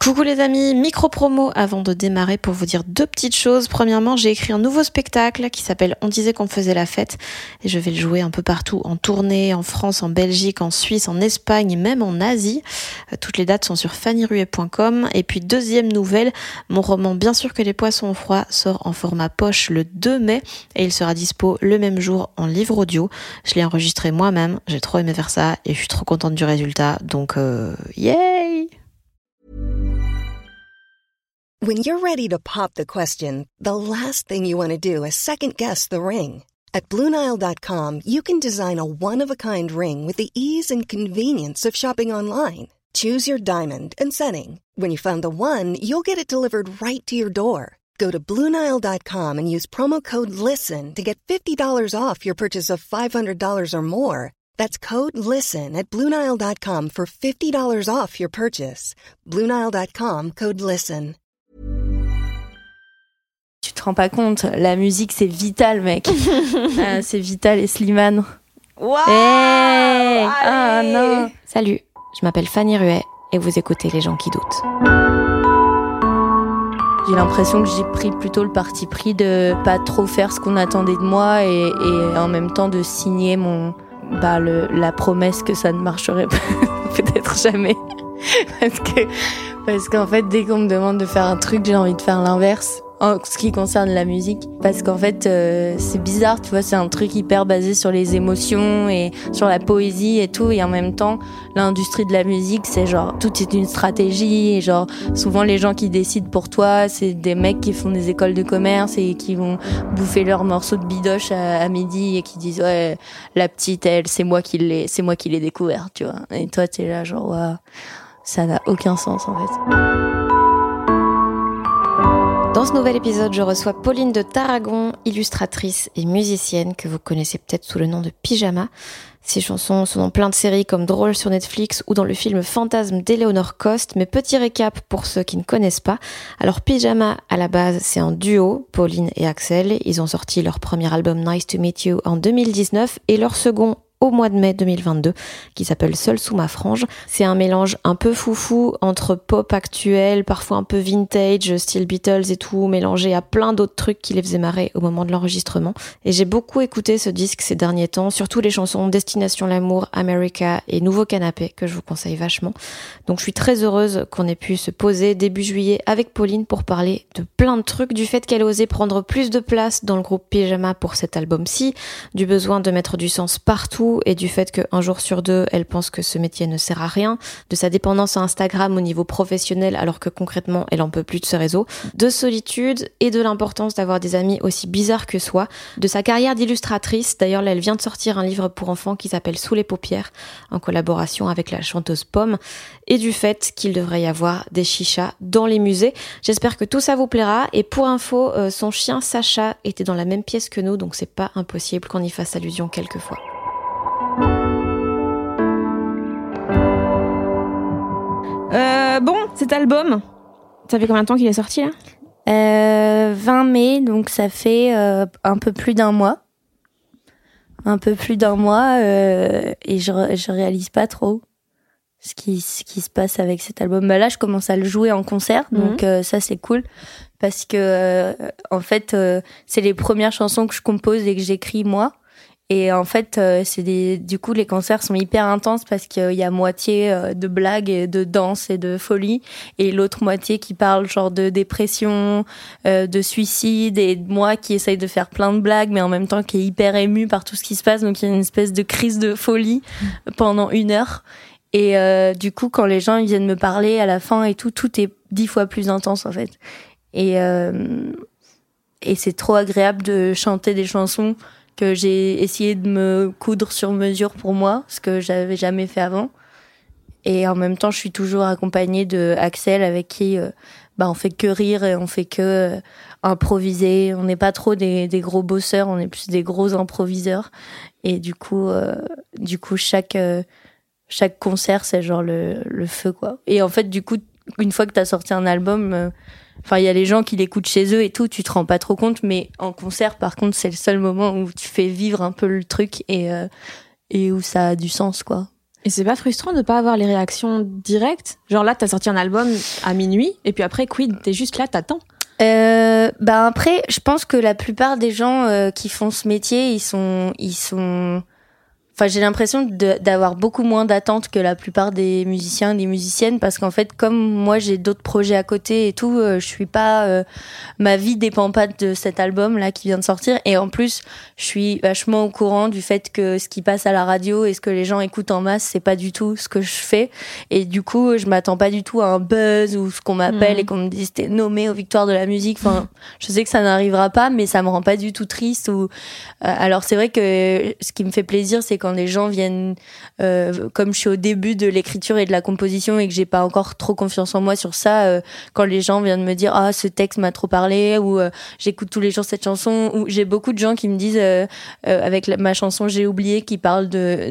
Coucou les amis, micro-promo avant de démarrer pour vous dire deux petites choses. Premièrement, j'ai écrit un nouveau spectacle qui s'appelle On disait qu'on faisait la fête et je vais le jouer un peu partout en tournée, en France, en Belgique, en Suisse, en Espagne et même en Asie. Toutes les dates sont sur fannyruet.com. Et puis deuxième nouvelle, mon roman Bien sûr que les poissons ont froid sort en format poche le 2 mai et il sera dispo le même jour en livre audio. Je l'ai enregistré moi-même, j'ai trop aimé faire ça et je suis trop contente du résultat, donc yay! When you're ready to pop the question, the last thing you want to do is second-guess the ring. At BlueNile.com, you can design a one-of-a-kind ring with the ease and convenience of shopping online. Choose your diamond and setting. When you find the one, you'll get it delivered right to your door. Go to BlueNile.com and use promo code LISTEN to get $50 off your purchase of $500 or more. That's code LISTEN at BlueNile.com for $50 off your purchase. BlueNile.com, code LISTEN. Tu te rends pas compte, la musique c'est vital, mec. C'est Vital et Slimane. Wow! Hey, ah non. Salut, je m'appelle Fanny Ruet et vous écoutez Les gens qui doutent. J'ai l'impression que j'ai pris plutôt le parti pris de pas trop faire ce qu'on attendait de moi et en même temps de signer la promesse que ça ne marcherait peut-être jamais. Parce qu'en fait, dès qu'on me demande de faire un truc, j'ai envie de faire l'inverse. En ce qui concerne la musique, parce qu'en fait c'est bizarre, tu vois, c'est un truc hyper basé sur les émotions et sur la poésie et tout, et en même temps l'industrie de la musique c'est genre tout est une stratégie, et genre souvent les gens qui décident pour toi c'est des mecs qui font des écoles de commerce et qui vont bouffer leurs morceaux de bidoche à midi et qui disent ouais la petite elle c'est moi qui l'ai découvert, tu vois, et toi t'es là genre ouais, ça n'a aucun sens en fait. Dans ce nouvel épisode, je reçois Pauline de Tarragon, illustratrice et musicienne que vous connaissez peut-être sous le nom de Pyjama. Ses chansons sont dans plein de séries comme Drôle sur Netflix ou dans le film Fantasme d'Eleanor Cost. Mais petit récap pour ceux qui ne connaissent pas. Alors Pyjama, à la base, c'est un duo, Pauline et Axel. Ils ont sorti leur premier album Nice to Meet You en 2019 et leur second au mois de mai 2022, qui s'appelle Seul sous ma frange. C'est un mélange un peu foufou entre pop actuel, parfois un peu vintage, style Beatles et tout, mélangé à plein d'autres trucs qui les faisaient marrer au moment de l'enregistrement. Et j'ai beaucoup écouté ce disque ces derniers temps, surtout les chansons Destination l'amour, America et Nouveau canapé, que je vous conseille vachement. Donc je suis très heureuse qu'on ait pu se poser début juillet avec Pauline pour parler de plein de trucs, du fait qu'elle a osé prendre plus de place dans le groupe Pyjama pour cet album-ci, du besoin de mettre du sens partout, et du fait qu'un jour sur deux, elle pense que ce métier ne sert à rien, de sa dépendance à Instagram au niveau professionnel alors que concrètement, elle en peut plus de ce réseau, de solitude et de l'importance d'avoir des amis aussi bizarres que soi, de sa carrière d'illustratrice. D'ailleurs, là, elle vient de sortir un livre pour enfants qui s'appelle Sous les paupières, en collaboration avec la chanteuse Pomme, et du fait qu'il devrait y avoir des chichas dans les musées. J'espère que tout ça vous plaira, et pour info, son chien Sacha était dans la même pièce que nous, donc c'est pas impossible qu'on y fasse allusion quelquefois. Bon, cet album, ça fait combien de temps qu'il est sorti là ? 20 mai, donc ça fait un peu plus d'un mois. Et je réalise pas trop ce qui se passe avec cet album. Bah là, je commence à le jouer en concert, donc ça c'est cool parce que en fait, c'est les premières chansons que je compose et que j'écris moi. Et en fait, du coup, les concerts sont hyper intenses parce qu'il y a moitié de blagues et de danse et de folie, et l'autre moitié qui parle genre de dépression, de suicide, et moi qui essaye de faire plein de blagues, mais en même temps qui est hyper émue par tout ce qui se passe. Donc il y a une espèce de crise de folie pendant 1 heure. Et du coup, quand les gens ils viennent me parler à la fin et tout est 10 fois plus intense en fait. Et c'est trop agréable de chanter des chansons que j'ai essayé de me coudre sur mesure pour moi, ce que j'avais jamais fait avant. Et en même temps, je suis toujours accompagnée de Axel, avec qui on fait que rire et on fait que improviser. On n'est pas trop des gros bosseurs, on est plus des gros improviseurs. Et du coup chaque concert, c'est genre le feu, quoi. Et en fait, du coup, une fois que t'as sorti un album, il y a les gens qui l'écoutent chez eux et tout, tu te rends pas trop compte, mais en concert, par contre, c'est le seul moment où tu fais vivre un peu le truc et où ça a du sens, quoi. Et c'est pas frustrant de pas avoir les réactions directes? Genre là, t'as sorti un album à minuit, et puis après, quid, t'es juste là, t'attends. Après, je pense que la plupart des gens qui font ce métier, ils sont. Enfin, j'ai l'impression d'avoir beaucoup moins d'attentes que la plupart des musiciens, des musiciennes, parce qu'en fait, comme moi, j'ai d'autres projets à côté et tout, je suis pas, ma vie dépend pas de cet album là qui vient de sortir. Et en plus, je suis vachement au courant du fait que ce qui passe à la radio et ce que les gens écoutent en masse, c'est pas du tout ce que je fais. Et du coup, je m'attends pas du tout à un buzz ou ce qu'on m'appelle et qu'on me dise t'es nommé aux victoires de la musique. Enfin, je sais que ça n'arrivera pas, mais ça me rend pas du tout triste. Alors c'est vrai que ce qui me fait plaisir, c'est quand les gens viennent, comme je suis au début de l'écriture et de la composition et que j'ai pas encore trop confiance en moi sur ça, quand les gens viennent me dire ah ce texte m'a trop parlé ou j'écoute tous les jours cette chanson, ou j'ai beaucoup de gens qui me disent avec ma chanson J'ai oublié, qui parle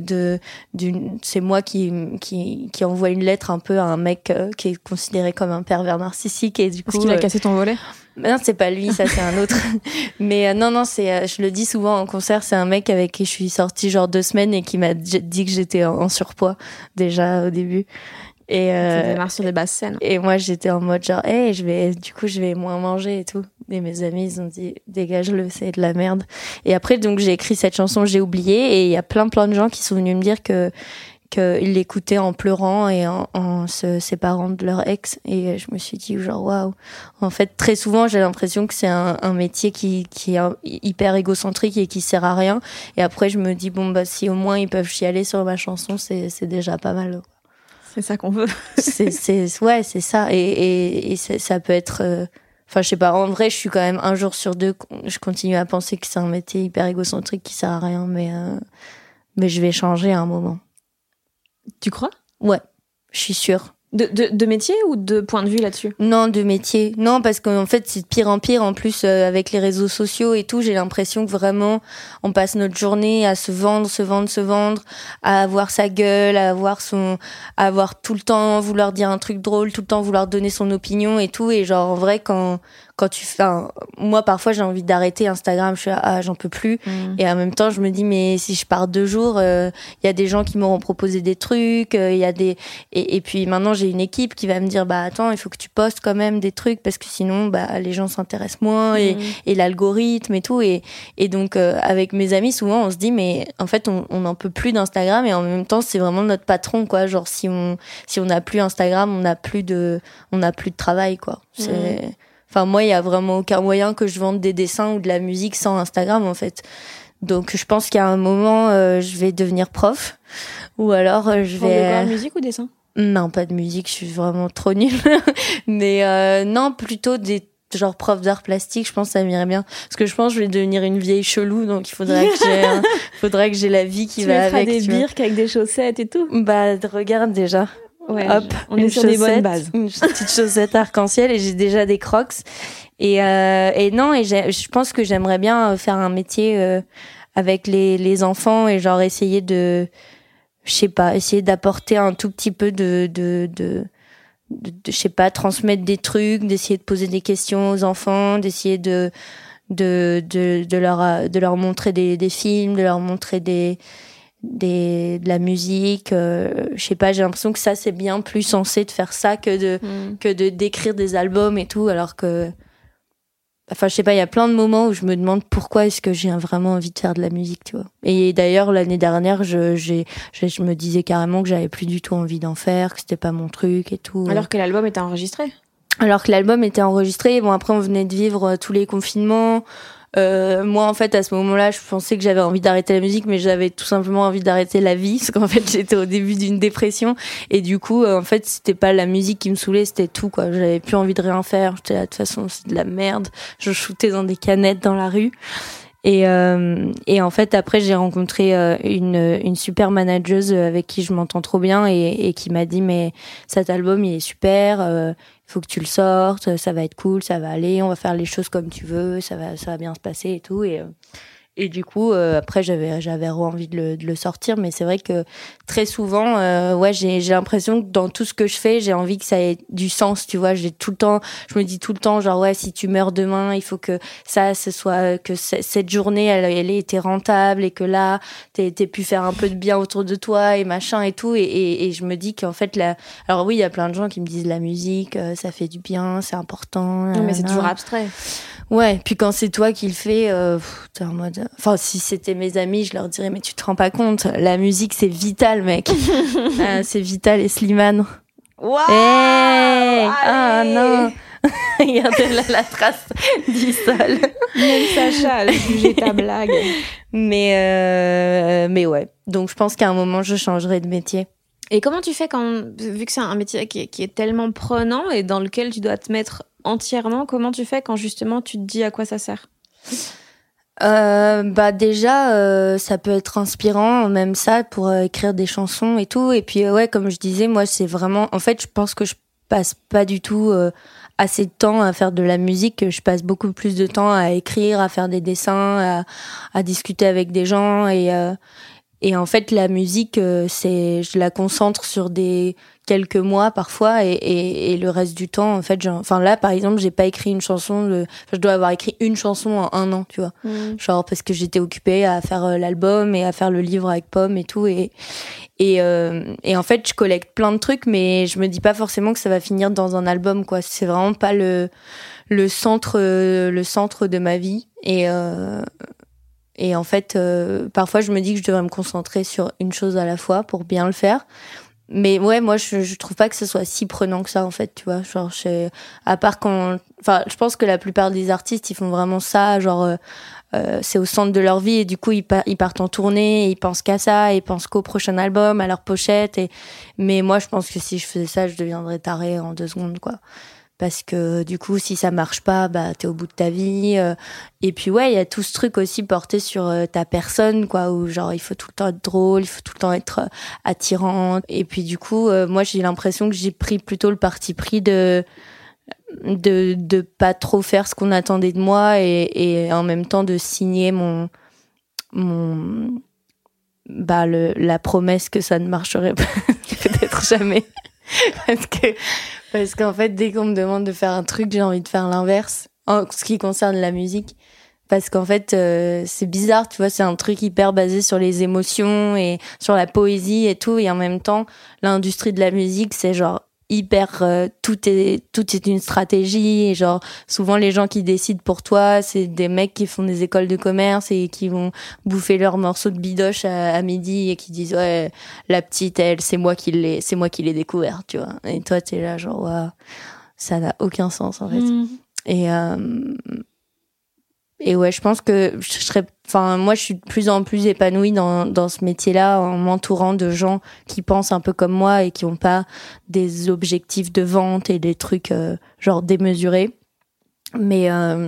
c'est moi qui envoie une lettre un peu à un mec qui est considéré comme un pervers narcissique et du coup parce qu'il a cassé ton volet. Non, c'est pas lui, ça c'est un autre. Mais non, c'est, je le dis souvent en concert, c'est un mec avec qui je suis sortie genre 2 semaines et qui m'a dit que j'étais en surpoids déjà au début. Et ça démarre sur des basses scènes. Et moi j'étais en mode genre, hey, je vais moins manger et tout. Et mes amis ils ont dit dégage-le, c'est de la merde. Et après donc j'ai écrit cette chanson J'ai oublié et il y a plein de gens qui sont venus me dire qu'ils l'écoutaient en pleurant et en se séparant de leur ex. Et je me suis dit, genre, waouh. En fait, très souvent, j'ai l'impression que c'est un métier qui est hyper égocentrique et qui sert à rien. Et après, je me dis, bon, bah, si au moins ils peuvent chialer sur ma chanson, c'est déjà pas mal. C'est ça qu'on veut. Ouais, c'est ça. Et ça peut être, enfin, je sais pas, en vrai, je suis quand même 1 jour sur 2, je continue à penser que c'est un métier hyper égocentrique qui sert à rien, mais je vais changer à un moment. Tu crois? Ouais, je suis sûre. De métier ou de point de vue là-dessus? Non, de métier. Non, parce qu'en fait, c'est de pire en pire. En plus, avec les réseaux sociaux et tout, j'ai l'impression que vraiment, on passe notre journée à se vendre, à avoir sa gueule, à avoir tout le temps vouloir dire un truc drôle, tout le temps vouloir donner son opinion et tout. Et genre, en vrai, quand tu fais, moi, parfois, j'ai envie d'arrêter Instagram. Je suis j'en peux plus. Et en même temps, je me dis, mais si je pars 2 jours, il y a des gens qui m'auront proposé des trucs, il y a et puis maintenant, j'ai une équipe qui va me dire, bah, attends, il faut que tu postes quand même des trucs parce que sinon, bah, les gens s'intéressent moins et l'algorithme et tout. Et donc, avec mes amis, souvent, on se dit, mais en fait, on n'en peut plus d'Instagram et en même temps, c'est vraiment notre patron, quoi. Genre, si on n'a plus Instagram, on n'a plus de travail, quoi. Enfin, moi, il y a vraiment aucun moyen que je vende des dessins ou de la musique sans Instagram, en fait. Donc, je pense qu'à un moment, je vais devenir prof. Ou alors, je vais... De quoi, musique ou dessin? Non, pas de musique, je suis vraiment trop nulle. Mais non, plutôt des genre prof d'art plastique, je pense que ça m'irait bien. Parce que je pense que je vais devenir une vieille chelou, donc il faudrait que j'ai la vie qui va avec. Tu mettras des birks avec des chaussettes et tout? Bah, regarde déjà. Ouais, hop, on est sur des bonnes bases. Une petite chaussette arc-en-ciel et j'ai déjà des Crocs. Et non, je pense que j'aimerais bien faire un métier avec les enfants et genre essayer de, je sais pas, essayer d'apporter un tout petit peu de je sais pas, transmettre des trucs, d'essayer de poser des questions aux enfants, d'essayer de leur montrer des films, de leur montrer de la musique, je sais pas, j'ai l'impression que ça c'est bien plus sensé de faire ça que de d'écrire des albums et tout, alors que enfin je sais pas, il y a plein de moments où je me demande pourquoi est-ce que j'ai vraiment envie de faire de la musique, tu vois. Et d'ailleurs l'année dernière je me disais carrément que j'avais plus du tout envie d'en faire, que c'était pas mon truc et tout. Alors que l'album était enregistré. Bon, après on venait de vivre tous les confinements. Moi en fait à ce moment-là je pensais que j'avais envie d'arrêter la musique, mais j'avais tout simplement envie d'arrêter la vie, parce qu'en fait j'étais au début d'une dépression et du coup en fait c'était pas la musique qui me saoulait, c'était tout, quoi. J'avais plus envie de rien faire, j'étais là, de toute façon c'est de la merde, je shootais dans des canettes dans la rue. Et en fait après j'ai rencontré une super manageuse avec qui je m'entends trop bien et qui m'a dit, mais cet album il est super, faut que tu le sortes, ça va être cool, ça va aller, on va faire les choses comme tu veux, ça va bien se passer et tout. Et Et du coup, après, j'avais envie de le sortir, mais c'est vrai que très souvent, j'ai l'impression que dans tout ce que je fais, j'ai envie que ça ait du sens, tu vois. Je me dis tout le temps, genre, ouais, si tu meurs demain, il faut que que cette journée, elle ait été rentable et que là, t'aies pu faire un peu de bien autour de toi et machin et tout. Et je me dis qu'en fait, alors oui, il y a plein de gens qui me disent la musique, ça fait du bien, c'est important. Non, mais c'est toujours abstrait. Ouais, puis quand c'est toi qui le fais, t'es en mode... Enfin, si c'était mes amis, je leur dirais, mais tu te rends pas compte, la musique, c'est vital, mec. C'est vital, et Slimane. Waouh! Hey ah non. Regardez là la trace du sol. Même Sacha, elle a jugé ta blague. Mais ouais, donc je pense qu'à un moment, je changerai de métier. Et comment tu fais vu que c'est un métier qui est tellement prenant et dans lequel tu dois te mettre entièrement, comment tu fais quand justement tu te dis à quoi ça sert? Déjà, ça peut être inspirant, même ça, pour écrire des chansons et tout. Et puis ouais, comme je disais, moi c'est vraiment, en fait, je pense que je passe pas du tout assez de temps à faire de la musique. Je passe beaucoup plus de temps à écrire, à faire des dessins, à discuter avec des gens et en fait, la musique, je la concentre sur quelques mois parfois et le reste du temps, en fait, là, par exemple, j'ai pas écrit une chanson je dois avoir écrit une chanson en 1 an, tu vois. Genre, parce que j'étais occupée à faire l'album et à faire le livre avec Pomme et tout et en fait, je collecte plein de trucs, mais je me dis pas forcément que ça va finir dans un album, quoi. C'est vraiment pas le centre de ma vie et en fait, parfois, je me dis que je devrais me concentrer sur une chose à la fois pour bien le faire. Mais ouais, moi, je trouve pas que ce soit si prenant que ça, en fait, tu vois. Genre, à part je pense que la plupart des artistes, ils font vraiment ça, genre, c'est au centre de leur vie et du coup, ils partent en tournée, et ils pensent qu'à ça, et ils pensent qu'au prochain album, à leur pochette. Mais moi, je pense que si je faisais ça, je deviendrais tarée en 2 secondes, quoi. Parce que du coup, si ça marche pas, t'es au bout de ta vie. Et puis ouais, il y a tout ce truc aussi porté sur ta personne, quoi, où genre il faut tout le temps être drôle, il faut tout le temps être attirante. Et puis du coup, moi j'ai l'impression que j'ai pris plutôt le parti pris de pas trop faire ce qu'on attendait de moi et en même temps de signer la promesse que ça ne marcherait peut-être jamais. Parce qu'en fait, dès qu'on me demande de faire un truc, j'ai envie de faire l'inverse en ce qui concerne la musique. Parce qu'en fait, c'est bizarre, tu vois, c'est un truc hyper basé sur les émotions et sur la poésie et tout. Et en même temps, l'industrie de la musique, c'est genre hyper... tout est une stratégie. Et genre, souvent, les gens qui décident pour toi, c'est des mecs qui font des écoles de commerce et qui vont bouffer leurs morceaux de bidoche à midi et qui disent, ouais, la petite, elle, c'est moi qui l'ai découvert, tu vois. Et toi, t'es là, genre, ouais, ça n'a aucun sens, en fait. Et ouais, je pense que moi, je suis de plus en plus épanouie dans ce métier-là en m'entourant de gens qui pensent un peu comme moi et qui ont pas des objectifs de vente et des trucs, genre démesurés. Mais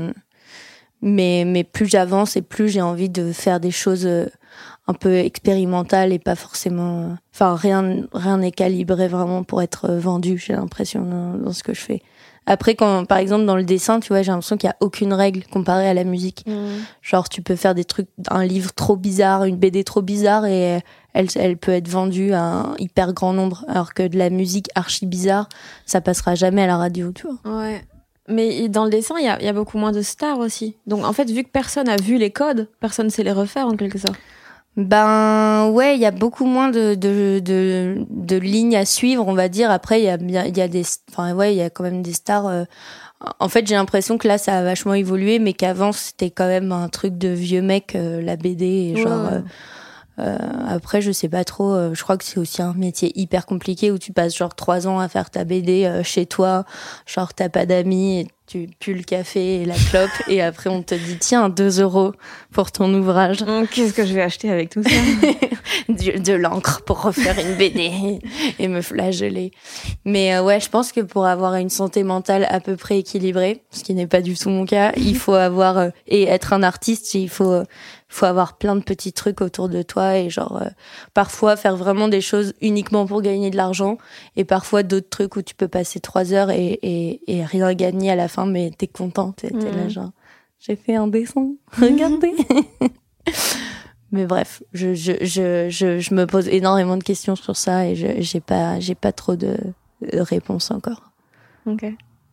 plus j'avance et plus j'ai envie de faire des choses un peu expérimentales et pas forcément, rien n'est calibré vraiment pour être vendu, j'ai l'impression dans ce que je fais. Après, par exemple, dans le dessin, tu vois, j'ai l'impression qu'il y a aucune règle comparée à la musique. Genre, tu peux faire des trucs, un livre trop bizarre, une BD trop bizarre et elle peut être vendue à un hyper grand nombre. Alors que de la musique archi bizarre, ça passera jamais à la radio, tu vois. Ouais. Mais dans le dessin, il y a beaucoup moins de stars aussi. Donc, en fait, vu que personne a vu les codes, personne ne sait les refaire en quelque sorte. Ouais, il y a beaucoup moins de lignes à suivre, on va dire. Après, il y a quand même des stars. En fait, j'ai l'impression que là, ça a vachement évolué, mais qu'avant, c'était quand même un truc de vieux mec, la BD, et genre. Après, je sais pas trop. Je crois que c'est aussi un métier hyper compliqué où tu passes genre 3 ans à faire ta BD chez toi. Genre, t'as pas d'amis et tu pues le café et la clope et après on te dit tiens 2 € pour ton ouvrage. Qu'est-ce que je vais acheter avec tout ça? de l'encre pour refaire une BD et me flageller. Mais ouais, je pense que pour avoir une santé mentale à peu près équilibrée, ce qui n'est pas du tout mon cas, il faut avoir et être un artiste, il faut avoir plein de petits trucs autour de toi et genre parfois faire vraiment des choses uniquement pour gagner de l'argent et parfois d'autres trucs où tu peux passer 3 heures et rien gagner à la fin mais t'es content, t'es là genre j'ai fait un dessin, regardez. Mais bref, je me pose énormément de questions sur ça et j'ai pas trop de réponses encore. Ok.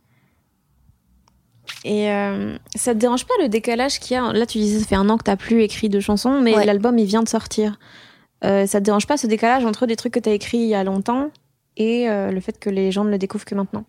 Et ça te dérange pas le décalage qu'il y a? Là, tu disais, ça fait 1 an que t'as plus écrit de chansons, mais l'album, il vient de sortir. Ça te dérange pas ce décalage entre des trucs que t'as écrits il y a longtemps et le fait que les gens ne le découvrent que maintenant?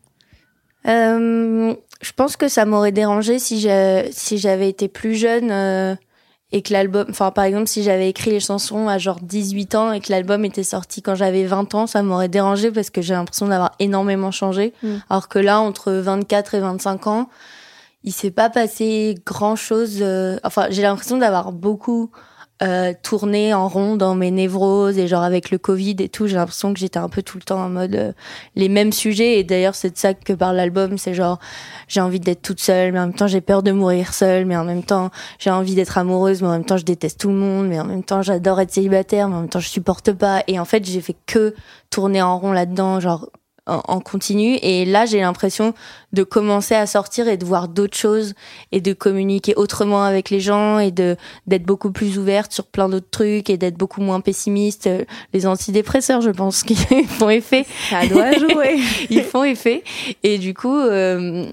Je pense que ça m'aurait dérangé si j'avais été plus jeune et que l'album, enfin par exemple si j'avais écrit les chansons à genre 18 ans et que l'album était sorti quand j'avais 20 ans, ça m'aurait dérangé parce que j'ai l'impression d'avoir énormément changé. Alors que là, entre 24 et 25 ans, il s'est pas passé grand chose. Enfin, j'ai l'impression d'avoir beaucoup tourné en rond dans mes névroses et genre avec le Covid et tout, j'ai l'impression que j'étais un peu tout le temps en mode les mêmes sujets. Et d'ailleurs, c'est de ça que parle l'album, c'est genre j'ai envie d'être toute seule, mais en même temps j'ai peur de mourir seule, mais en même temps j'ai envie d'être amoureuse, mais en même temps je déteste tout le monde, mais en même temps j'adore être célibataire, mais en même temps je supporte pas. Et en fait, j'ai fait que tourner en rond là-dedans, genre en continu. Et là, j'ai l'impression de commencer à sortir et de voir d'autres choses et de communiquer autrement avec les gens et d'être beaucoup plus ouverte sur plein d'autres trucs et d'être beaucoup moins pessimiste. Les antidépresseurs, je pense qu'ils font effet. Ça doit jouer. Ils font effet. Et du coup, là,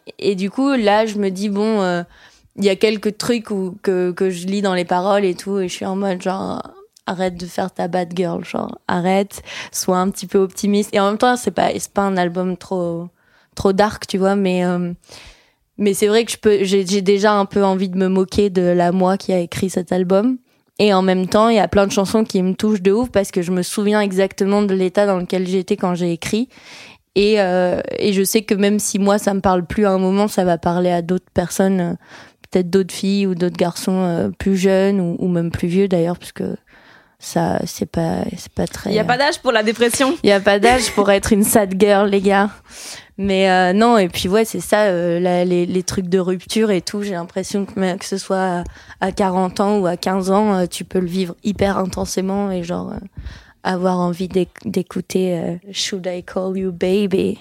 je me dis bon, il y a quelques trucs que je lis dans les paroles et tout, et je suis en mode genre arrête de faire ta bad girl, genre arrête, sois un petit peu optimiste. Et en même temps, c'est pas un album trop dark, tu vois, mais c'est vrai que j'ai déjà un peu envie de me moquer de la moi qui a écrit cet album. Et en même temps, il y a plein de chansons qui me touchent de ouf parce que je me souviens exactement de l'état dans lequel j'étais quand j'ai écrit. Et je sais que même si moi ça me parle plus à un moment, ça va parler à d'autres personnes, peut-être d'autres filles ou d'autres garçons plus jeunes ou même plus vieux d'ailleurs, parce que ça c'est pas très. Il y a pas d'âge pour la dépression. Il y a pas d'âge pour être une sad girl, les gars. Mais non, et puis ouais, c'est ça, les trucs de rupture et tout, j'ai l'impression que ce soit à 40 ans ou à 15 ans, tu peux le vivre hyper intensément et genre avoir envie d'écouter Should I Call You Baby.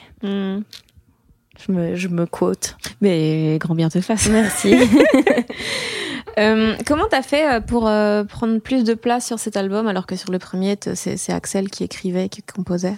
Je me quote. Mais grand bien te fasse. Merci. Comment t'as fait pour prendre plus de place sur cet album alors que sur le premier c'est Axel qui écrivait, qui composait?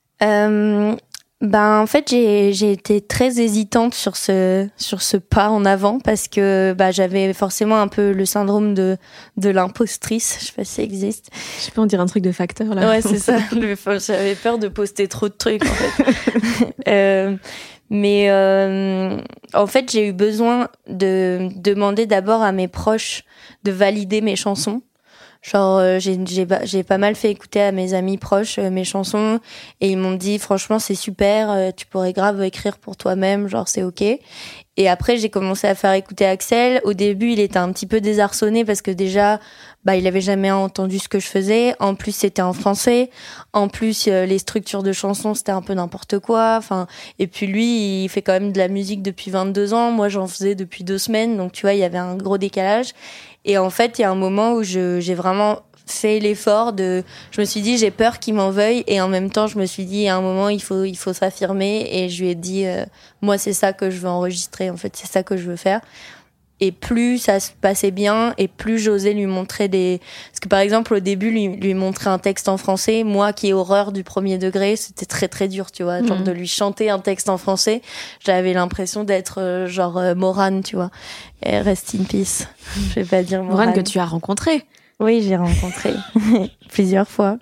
En fait j'ai été très hésitante sur ce pas en avant parce que j'avais forcément un peu le syndrome de l'impostrice, je sais pas si ça existe. Je peux en dire un truc de Facteur là. Ouais, c'est ça. J'avais peur de poster trop de trucs en fait. Mais en fait, j'ai eu besoin de demander d'abord à mes proches de valider mes chansons. Genre, j'ai pas mal fait écouter à mes amis proches mes chansons et ils m'ont dit franchement c'est super, tu pourrais grave écrire pour toi-même, genre c'est ok. Et après j'ai commencé à faire écouter Axel. Au début il était un petit peu désarçonné parce que déjà il avait jamais entendu ce que je faisais. En plus c'était en français. En plus les structures de chansons c'était un peu n'importe quoi. Enfin, et puis lui il fait quand même de la musique depuis 22 ans. Moi j'en faisais depuis 2 semaines. Donc tu vois il y avait un gros décalage. Et en fait il y a un moment où j'ai vraiment fait l'effort je me suis dit j'ai peur qu'il m'en veuille et en même temps je me suis dit à un moment il faut s'affirmer et je lui ai dit moi c'est ça que je veux enregistrer, en fait c'est ça que je veux faire. Et plus ça se passait bien et plus j'osais lui montrer parce que par exemple au début lui montrer un texte en français, moi qui ai horreur du premier degré, c'était très très dur, tu vois, genre de lui chanter un texte en français, j'avais l'impression d'être Morane, tu vois. Et rest in peace. Je vais pas dire Morane que tu as rencontré. Oui, j'ai rencontré plusieurs fois.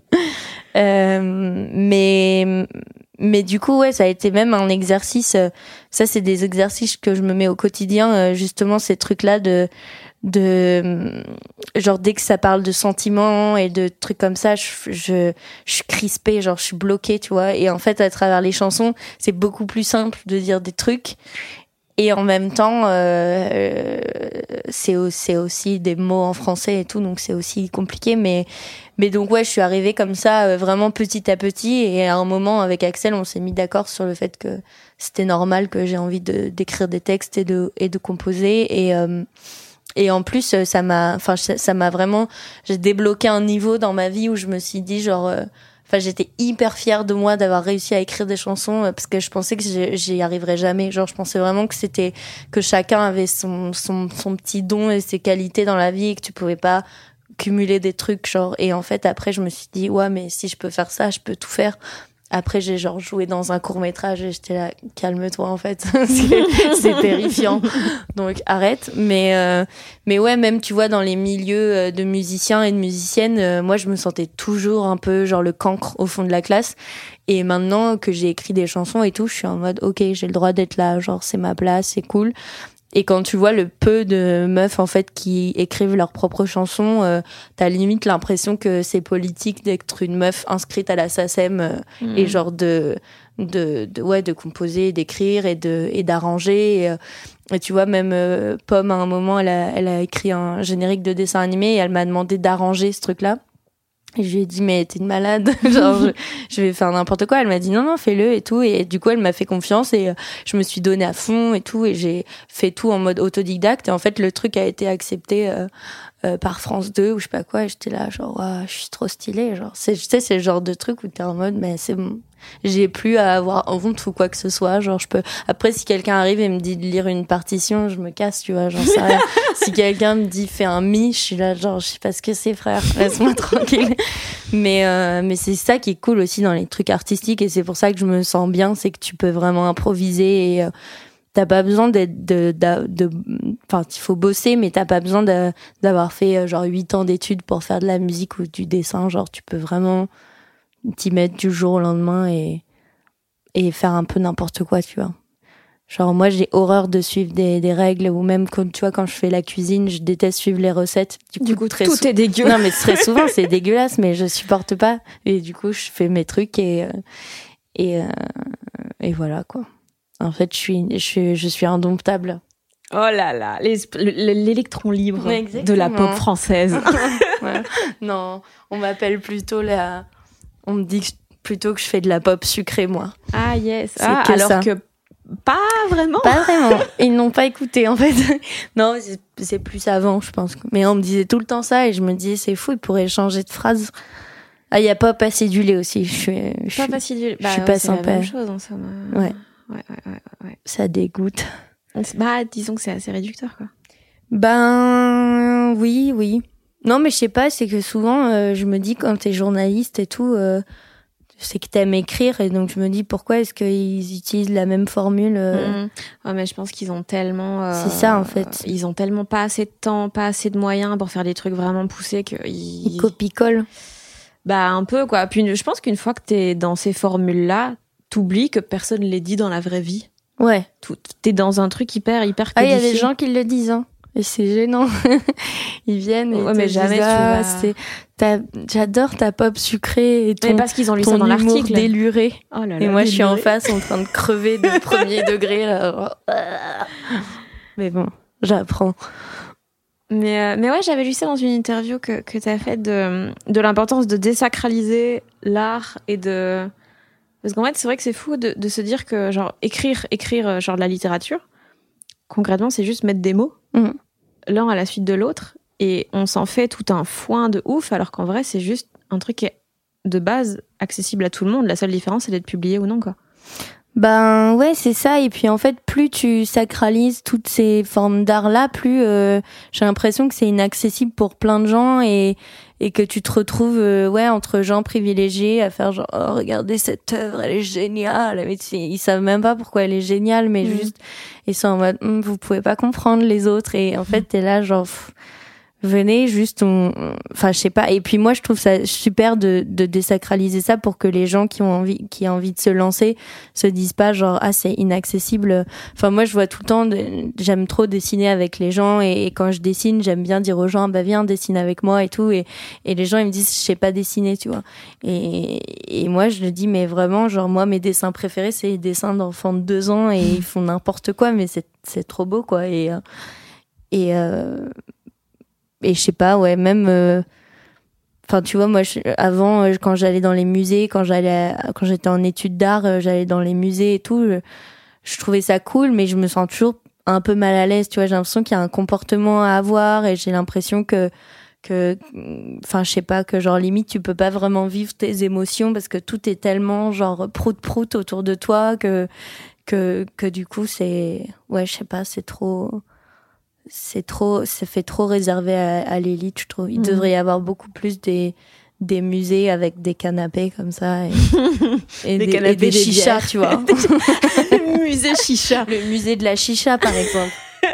Mais du coup, ouais, ça a été même un exercice. Ça, c'est des exercices que je me mets au quotidien, justement, ces trucs-là de genre dès que ça parle de sentiments et de trucs comme ça, je suis crispée, genre je suis bloquée, tu vois. Et en fait, à travers les chansons, c'est beaucoup plus simple de dire des trucs. Et en même temps, c'est aussi des mots en français et tout, donc c'est aussi compliqué. Mais donc ouais, je suis arrivée comme ça, vraiment petit à petit. Et à un moment, avec Axel, on s'est mis d'accord sur le fait que c'était normal que j'ai envie d'écrire des textes et de composer. Et en plus, ça m'a vraiment, j'ai débloqué un niveau dans ma vie où je me suis dit genre, enfin, j'étais hyper fière de moi d'avoir réussi à écrire des chansons parce que je pensais que j'y arriverais jamais. Genre, je pensais vraiment que chacun avait son petit don et ses qualités dans la vie et que tu pouvais pas cumuler des trucs, genre. Et en fait, après, je me suis dit, ouais, mais si je peux faire ça, je peux tout faire. Après, j'ai genre joué dans un court-métrage et j'étais là, calme-toi, en fait. C'est terrifiant. Donc, arrête. Mais ouais, même, tu vois, dans les milieux de musiciens et de musiciennes, moi, je me sentais toujours un peu, genre, le cancre au fond de la classe. Et maintenant que j'ai écrit des chansons et tout, je suis en mode, ok, j'ai le droit d'être là. Genre, c'est ma place, c'est cool. Et quand tu vois le peu de meufs en fait qui écrivent leurs propres chansons, t'as limite l'impression que c'est politique d'être une meuf inscrite à la SACEM et genre de composer, d'écrire et d'arranger. Et tu vois même Pomme à un moment elle a écrit un générique de dessin animé et elle m'a demandé d'arranger ce truc-là. Et je lui ai dit, mais t'es une malade, genre je vais faire n'importe quoi. Elle m'a dit non, fais-le et tout. Et du coup, elle m'a fait confiance et je me suis donnée à fond et tout. Et j'ai fait tout en mode autodidacte. Et en fait, le truc a été accepté par France 2 ou je sais pas quoi. Et j'étais là, genre, je suis trop stylée. Genre, tu sais, c'est le genre de truc où t'es en mode, mais c'est bon. J'ai plus à avoir honte ou quoi que ce soit. Genre, je peux. Après, si quelqu'un arrive et me dit de lire une partition, je me casse, tu vois. J'en sais rien. Si quelqu'un me dit fais un mi, je suis là, genre, je sais pas ce que c'est, frère. Laisse-moi tranquille. Mais c'est ça qui est cool aussi dans les trucs artistiques et c'est pour ça que je me sens bien, c'est que tu peux vraiment improviser et t'as pas besoin enfin, il faut bosser, mais t'as pas besoin d'avoir fait genre 8 ans d'études pour faire de la musique ou du dessin. Genre, tu peux vraiment t'y mettre du jour au lendemain et faire un peu n'importe quoi, tu vois. Genre, moi, j'ai horreur de suivre des règles ou même quand, tu vois, quand je fais la cuisine, je déteste suivre les recettes. Du coup tout est dégueu. Non, mais très souvent, c'est dégueulasse, mais je supporte pas. Et du coup, je fais mes trucs et voilà, quoi. En fait, je suis indomptable. Oh là là, l'électron libre de la pop française. Ouais. Non, on m'appelle plutôt on me dit plutôt que je fais de la pop sucrée, moi. Ah yes. Alors ça. Que pas vraiment. Pas vraiment. Ils n'ont pas écouté, en fait. Non, c'est plus avant, je pense. Mais on me disait tout le temps ça et je me disais, c'est fou, ils pourraient changer de phrase. Ah, il y a pop acidulé aussi. Pop acidulé. Je suis pas sympa. C'est la même chose, en somme. Ouais. Ouais. Ça dégoûte. Bah, disons que c'est assez réducteur, quoi. Ben, oui. Non, mais je sais pas, c'est que souvent, je me dis, quand t'es journaliste et tout, c'est que t'aimes écrire, et donc je me dis, pourquoi est-ce qu'ils utilisent la même formule Ouais, mais je pense qu'ils ont tellement... c'est ça, en fait. Ils ont tellement pas assez de temps, pas assez de moyens pour faire des trucs vraiment poussés Ils copient-collent. Bah, un peu, quoi. Puis je pense qu'une fois que t'es dans ces formules-là, t'oublies que personne les dit dans la vraie vie. Ouais. T'es dans un truc hyper codifié. Ah, il y a des gens qui le disent, hein. Et c'est gênant. Ils viennent et mais jamais disent, j'adore ta pop sucrée et ton, mais parce qu'ils ont lu ça dans l'article. Déluré. Oh là là, et moi, je suis en face en train de crever de premier degré, là. Mais bon, j'apprends. Mais ouais, j'avais lu ça dans une interview que t'as faite de l'importance de désacraliser l'art et de... Parce qu'en fait, c'est vrai que c'est fou de se dire que, genre, écrire genre de la littérature, concrètement, c'est juste mettre des mots, l'un à la suite de l'autre, et on s'en fait tout un foin de ouf, alors qu'en vrai, c'est juste un truc qui est, de base, accessible à tout le monde. La seule différence, c'est d'être publié ou non, quoi. Ben ouais, c'est ça. Et puis en fait, plus tu sacralises toutes ces formes d'art-là, plus j'ai l'impression que c'est inaccessible pour plein de gens et que tu te retrouves entre gens privilégiés à faire genre, oh, regardez cette œuvre, elle est géniale. Mais ils savent même pas pourquoi elle est géniale, mais juste ils sont en mode vous pouvez pas comprendre les autres. Et en fait, t'es là genre venez juste enfin je sais pas. Et puis moi je trouve ça super de désacraliser ça pour que les gens qui ont envie de se lancer se disent pas genre c'est inaccessible. Enfin moi je vois tout le temps j'aime trop dessiner avec les gens et quand je dessine j'aime bien dire aux gens bah viens dessine avec moi et tout et les gens ils me disent je sais pas dessiner, tu vois, et moi je le dis mais vraiment genre moi mes dessins préférés c'est les dessins d'enfants de 2 ans et ils font n'importe quoi mais c'est trop beau, quoi. Et je sais pas, ouais, même enfin tu vois moi avant quand j'allais dans les musées, quand j'étais en études d'art, j'allais dans les musées et tout, je trouvais ça cool mais je me sens toujours un peu mal à l'aise, tu vois, j'ai l'impression qu'il y a un comportement à avoir et j'ai l'impression que enfin je sais pas, que genre limite tu peux pas vraiment vivre tes émotions parce que tout est tellement genre prout autour de toi que du coup c'est, ouais, je sais pas, ça fait trop réservé à l'élite, je trouve. Il devrait y avoir beaucoup plus des musées avec des canapés comme ça et des chichas, tu vois. Le musée chicha. Le musée de la chicha, par exemple.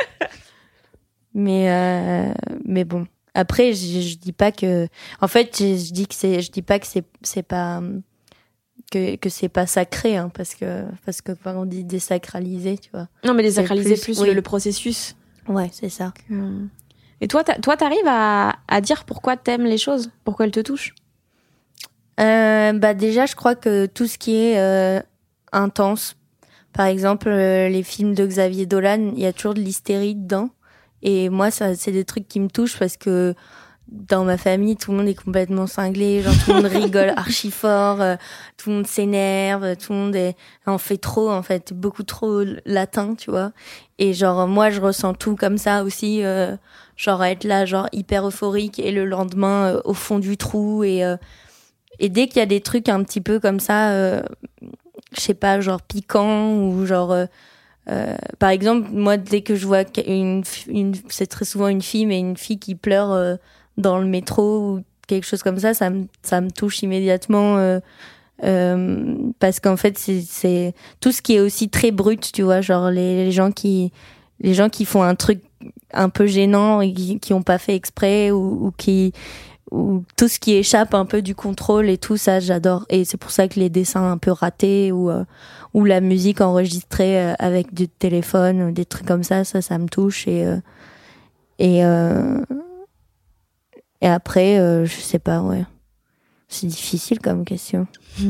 Mais bon. Après, je dis pas que, en fait, je dis pas que c'est pas, que c'est pas sacré, hein, parce que quand on dit désacraliser, tu vois. Non, mais désacraliser plus oui. le processus. Ouais, c'est ça. Et toi, t'arrives à dire pourquoi t'aimes les choses, pourquoi elles te touchent? Déjà, je crois que tout ce qui est intense, par exemple, les films de Xavier Dolan, il y a toujours de l'hystérie dedans. Et moi, ça, c'est des trucs qui me touchent parce que dans ma famille, tout le monde est complètement cinglé, genre tout le monde rigole archi fort, tout le monde s'énerve, tout le monde en fait trop, en fait, beaucoup trop latin, tu vois. Et genre, moi, je ressens tout comme ça aussi, genre être là, genre hyper euphorique et le lendemain au fond du trou et dès qu'il y a des trucs un petit peu comme ça, je sais pas, genre piquant ou genre par exemple, moi, dès que je vois c'est très souvent une fille, mais une fille qui pleure dans le métro ou quelque chose comme ça me touche immédiatement parce qu'en fait, c'est tout ce qui est aussi très brut, tu vois, genre les gens qui font un truc un peu gênant et qui ont pas fait exprès ou tout ce qui échappe un peu du contrôle et tout ça, j'adore. Et c'est pour ça que les dessins un peu ratés ou la musique enregistrée avec du téléphone, des trucs comme ça me touche. Et après, je sais pas, ouais. C'est difficile comme question.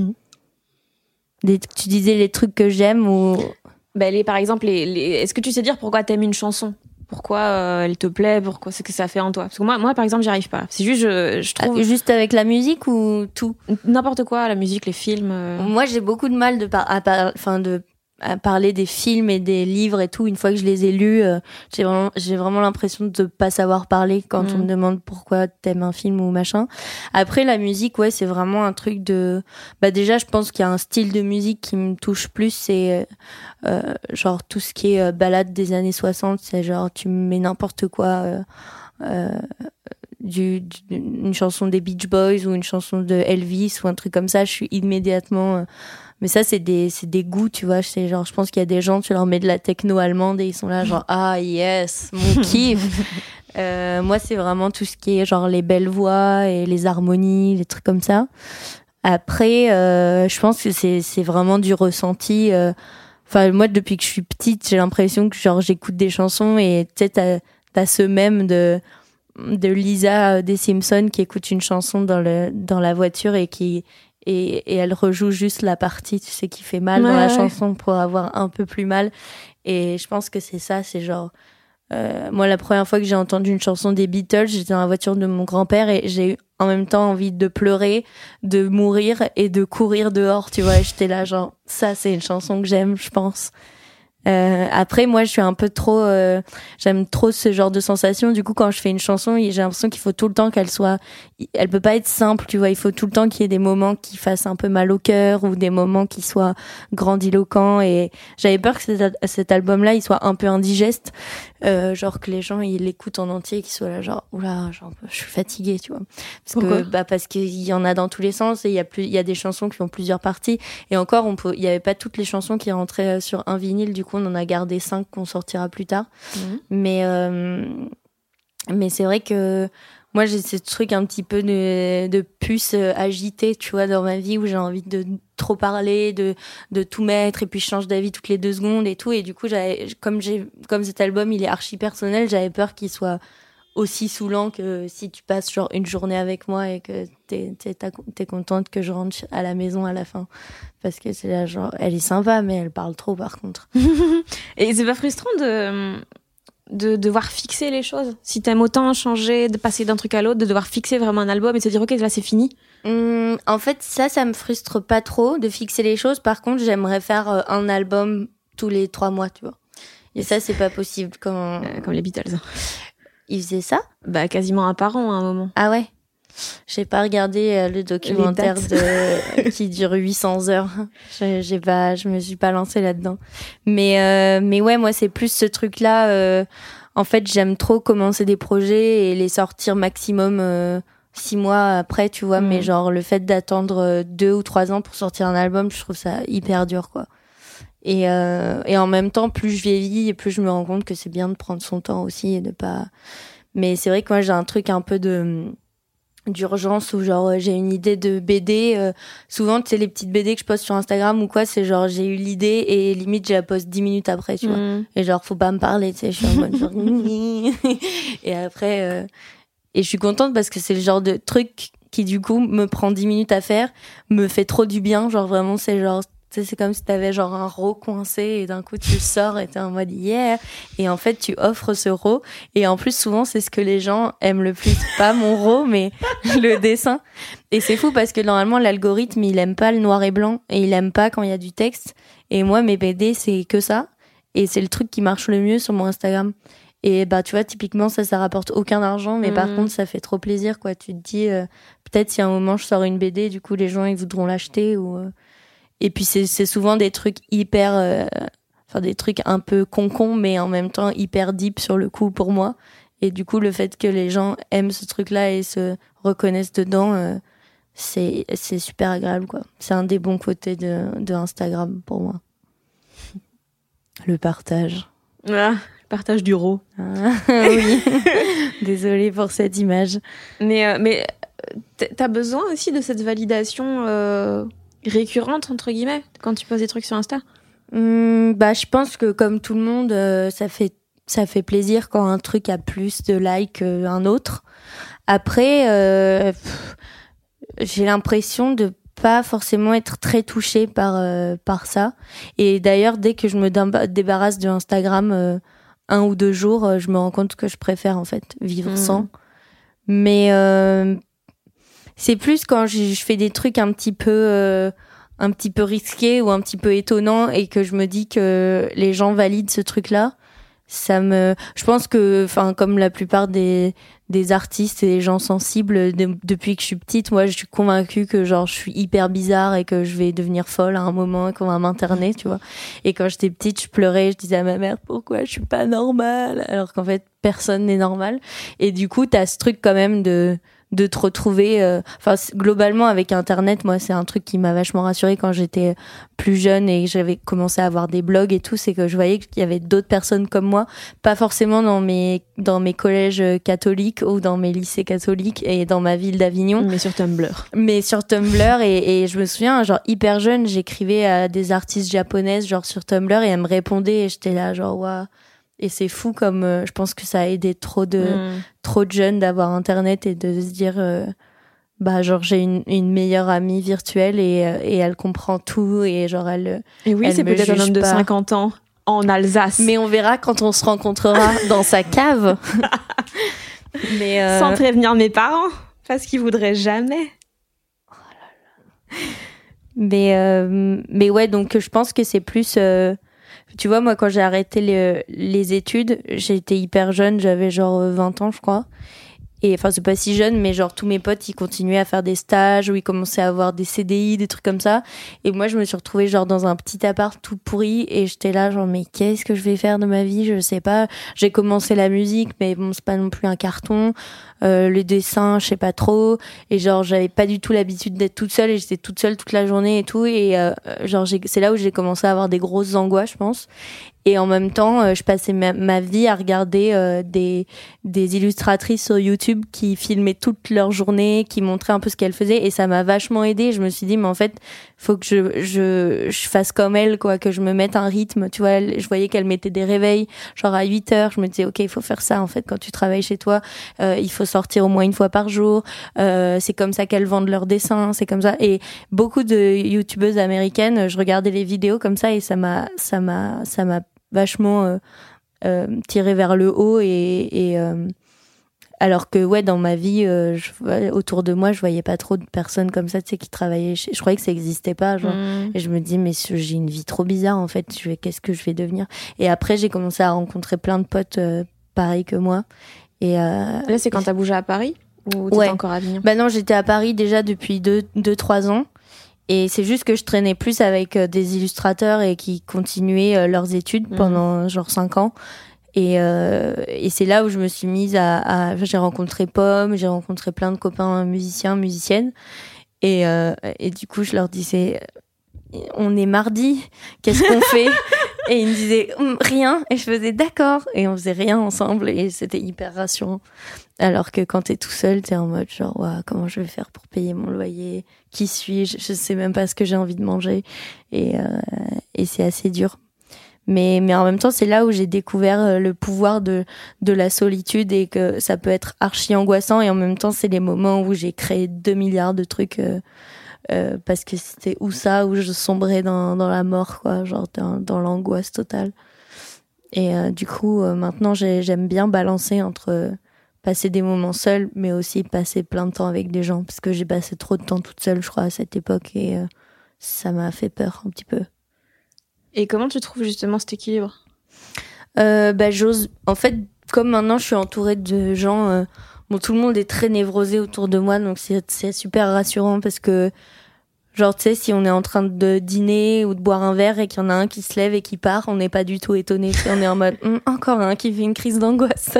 Tu disais les trucs que j'aime ou... par exemple, est-ce que tu sais dire pourquoi t'aimes une chanson? Pourquoi elle te plaît? Pourquoi c'est que ça fait en toi? Parce que moi par exemple, j'y arrive pas. C'est juste, je trouve... Juste avec la musique ou tout? N'importe quoi, la musique, les films... Moi, j'ai beaucoup de mal à parler des films et des livres et tout. Une fois que je les ai lus, j'ai vraiment l'impression de pas savoir parler quand on me demande pourquoi t'aimes un film ou machin. Après, la musique, ouais, c'est vraiment un truc de... déjà, je pense qu'il y a un style de musique qui me touche plus, c'est genre tout ce qui est balade des années 60. C'est genre, tu mets n'importe quoi... une chanson des Beach Boys ou une chanson de Elvis ou un truc comme ça, je suis immédiatement... Mais ça, c'est des goûts, tu vois. C'est genre, je pense qu'il y a des gens, tu leur mets de la techno allemande et ils sont là, genre, ah yes, mon kiff. Moi, c'est vraiment tout ce qui est genre les belles voix et les harmonies, les trucs comme ça. Après, je pense que c'est vraiment du ressenti. Enfin, moi, depuis que je suis petite, j'ai l'impression que genre j'écoute des chansons et tu sais, t'as ce même de Lisa des Simpsons qui écoute une chanson dans la voiture et elle rejoue juste la partie, tu sais, qui fait mal dans la chanson pour avoir un peu plus mal. Et je pense que c'est ça, c'est genre... moi, la première fois que j'ai entendu une chanson des Beatles, j'étais dans la voiture de mon grand-père et j'ai eu en même temps envie de pleurer, de mourir et de courir dehors, tu vois. Et j'étais là, genre, ça, c'est une chanson que j'aime, je pense. Après, moi, je suis un peu trop... j'aime trop ce genre de sensation. Du coup, quand je fais une chanson, j'ai l'impression qu'il faut tout le temps qu'elle soit... Elle peut pas être simple, tu vois. Il faut tout le temps qu'il y ait des moments qui fassent un peu mal au cœur ou des moments qui soient grandiloquents. Et j'avais peur que cet album-là, il soit un peu indigeste. Genre que les gens, ils l'écoutent en entier et qu'ils soient là, genre, oula, genre, je suis fatiguée, tu vois. Parce qu'il y en a dans tous les sens et il y a des chansons qui ont plusieurs parties. Et encore, il y avait pas toutes les chansons qui rentraient sur un vinyle, du coup, on en a gardé 5 qu'on sortira plus tard. Mais c'est vrai que moi, j'ai ce truc un petit peu de puce agitée, tu vois, dans ma vie où j'ai envie de trop parler, de tout mettre et puis je change d'avis toutes les 2 secondes et tout. Et du coup, comme cet album, il est archi personnel, j'avais peur qu'il soit aussi saoulant que si tu passes genre une journée avec moi et que t'es contente que je rentre à la maison à la fin. Parce que c'est là, genre, elle est sympa, mais elle parle trop par contre. Et c'est pas frustrant de devoir fixer les choses? Si t'aimes autant changer, de passer d'un truc à l'autre, de devoir fixer vraiment un album et de se dire, ok, là c'est fini? En fait, ça me frustre pas trop de fixer les choses. Par contre, j'aimerais faire un album tous les 3 mois, tu vois. Et ça, c'est pas possible. Comme les Beatles. Il faisait ça? Bah, quasiment un par an à un moment. Ah ouais? J'ai pas regardé le documentaire qui dure 800 heures. Je me suis pas lancée là-dedans. Mais ouais, moi, c'est plus ce truc-là. En fait, j'aime trop commencer des projets et les sortir maximum 6 mois après, tu vois. Mais genre, le fait d'attendre 2 ou 3 ans pour sortir un album, je trouve ça hyper dur, quoi. Et en même temps, plus je vieillis et plus je me rends compte que c'est bien de prendre son temps aussi et de pas... Mais c'est vrai que moi, j'ai un truc un peu d'urgence où genre j'ai une idée de BD. Souvent, tu sais, les petites BD que je poste sur Instagram ou quoi, c'est genre j'ai eu l'idée et limite, je la poste 10 minutes après, tu vois. Et genre, faut pas me parler, tu sais, je suis en mode genre... Et après... Et je suis contente parce que c'est le genre de truc qui, du coup, me prend 10 minutes à faire, me fait trop du bien. Genre, vraiment, c'est genre... Tu sais, c'est comme si t'avais genre un row coincé et d'un coup tu sors et t'es en mode yeah. Et en fait, tu offres ce row. Et en plus, souvent, c'est ce que les gens aiment le plus. Pas mon row, mais le dessin. Et c'est fou parce que normalement, l'algorithme, il aime pas le noir et blanc et il aime pas quand il y a du texte. Et moi, mes BD, c'est que ça. Et c'est le truc qui marche le mieux sur mon Instagram. Et bah, tu vois, typiquement, ça rapporte aucun argent. Mais par contre, ça fait trop plaisir, quoi. Tu te dis, peut-être si à un moment je sors une BD, du coup, les gens, ils voudront l'acheter ou... Et puis c'est souvent des trucs hyper, des trucs un peu con, mais en même temps hyper deep sur le coup pour moi. Et du coup, le fait que les gens aiment ce truc-là et se reconnaissent dedans, c'est super agréable, quoi. C'est un des bons côtés de Instagram pour moi. Le partage. Ah, le partage du raw. Ah, oui. Désolée pour cette image. Mais t'as besoin aussi de cette validation récurrente entre guillemets quand tu poses des trucs sur Insta? Bah je pense que comme tout le monde ça fait plaisir quand un truc a plus de likes qu'un autre. Après j'ai l'impression de pas forcément être très touchée par ça. Et d'ailleurs dès que je me débarrasse de Instagram 1 ou 2 jours, je me rends compte que je préfère en fait vivre sans. Mais c'est plus quand je fais des trucs un petit peu risqués ou un petit peu étonnants et que je me dis que les gens valident ce truc-là. Je pense que, enfin, comme la plupart des artistes et des gens sensibles, depuis que je suis petite, moi, je suis convaincue que genre je suis hyper bizarre et que je vais devenir folle à un moment et qu'on va m'interner, tu vois. Et quand j'étais petite, je pleurais, je disais à ma mère pourquoi je suis pas normale, alors qu'en fait personne n'est normal. Et du coup, t'as ce truc quand même de te retrouver globalement avec internet. Moi, c'est un truc qui m'a vachement rassurée quand j'étais plus jeune et que j'avais commencé à avoir des blogs et tout, c'est que je voyais qu'il y avait d'autres personnes comme moi, pas forcément dans mes collèges catholiques ou dans mes lycées catholiques et dans ma ville d'Avignon, mais sur Tumblr et je me souviens, genre hyper jeune, j'écrivais à des artistes japonaises genre sur Tumblr et elles me répondaient et j'étais là genre waouh. Et c'est fou comme je pense que ça a aidé trop de jeunes d'avoir internet et de se dire genre j'ai une meilleure amie virtuelle et elle comprend tout et genre elle c'est peut-être un homme de 50 ans en Alsace. Mais on verra quand on se rencontrera dans sa cave. Mais sans prévenir mes parents parce qu'ils voudraient jamais. Oh là là. Mais ouais, donc je pense que c'est plus tu vois, moi, quand j'ai arrêté les études, j'étais hyper jeune, j'avais genre 20 ans, je crois. Et enfin, c'est pas si jeune, mais genre tous mes potes, ils continuaient à faire des stages ou ils commençaient à avoir des CDI, des trucs comme ça. Et moi, je me suis retrouvée genre dans un petit appart tout pourri et j'étais là genre mais qu'est-ce que je vais faire de ma vie? Je sais pas. J'ai commencé la musique, mais bon, c'est pas non plus un carton. Le dessin, je sais pas trop. Et genre, j'avais pas du tout l'habitude d'être toute seule et j'étais toute seule toute la journée et tout. Et genre, c'est là où j'ai commencé à avoir des grosses angoisses, je pense. Et en même temps, je passais ma vie à regarder des illustratrices sur YouTube qui filmaient toute leur journée, qui montraient un peu ce qu'elles faisaient. Et ça m'a vachement aidée. Je me suis dit, mais en fait, faut que je fasse comme elles, quoi, que je me mette un rythme. Tu vois, je voyais qu'elles mettaient des réveils, genre à 8 heures. Je me disais, ok, il faut faire ça, en fait, quand tu travailles chez toi. Il faut sortir au moins 1 fois par jour. C'est comme ça qu'elles vendent leurs dessins. C'est comme ça. Et beaucoup de YouTubeuses américaines, je regardais les vidéos comme ça et ça m'a vachement tiré vers le haut et alors que ouais, dans ma vie autour de moi je voyais pas trop de personnes comme ça, tu sais, qui travaillaient je croyais que ça existait pas, genre. Et je me dis mais j'ai une vie trop bizarre en fait, qu'est-ce que je vais devenir? Et après j'ai commencé à rencontrer plein de potes pareils que moi Et là, c'est quand t'as bougé à Paris ou t'étais encore à Avignon? Bah non, j'étais à Paris déjà depuis 2-3 ans. Et c'est juste que je traînais plus avec des illustrateurs et qui continuaient leurs études pendant genre 5 ans. Et c'est là où je me suis mise j'ai rencontré Pomme, j'ai rencontré plein de copains musiciens, musiciennes. Et du coup, je leur disais, on est mardi, qu'est-ce qu'on fait? Et ils me disaient, rien. Et je faisais, d'accord. Et on faisait rien ensemble. Et c'était hyper rassurant. Alors que quand t'es tout seul, t'es en mode genre, ouais, comment je vais faire pour payer mon loyer? Qui suis-je? Je sais même pas ce que j'ai envie de manger. Et c'est assez dur. Mais en même temps, c'est là où j'ai découvert le pouvoir de la solitude et que ça peut être archi angoissant. Et en même temps, c'est les moments où j'ai créé 2 milliards de trucs, parce que c'était où je sombrais dans la mort, quoi, genre dans l'angoisse totale. Et du coup, maintenant, j'aime bien balancer entre passer des moments seuls, mais aussi passer plein de temps avec des gens, parce que j'ai passé trop de temps toute seule, je crois, à cette époque, et ça m'a fait peur un petit peu. Et comment tu trouves justement cet équilibre? J'ose. En fait, comme maintenant, je suis entourée de gens. Tout le monde est très névrosé autour de moi, donc c'est super rassurant parce que, genre, tu sais, si on est en train de dîner ou de boire un verre et qu'il y en a un qui se lève et qui part, on n'est pas du tout étonné. On est en mode encore un qui fait une crise d'angoisse.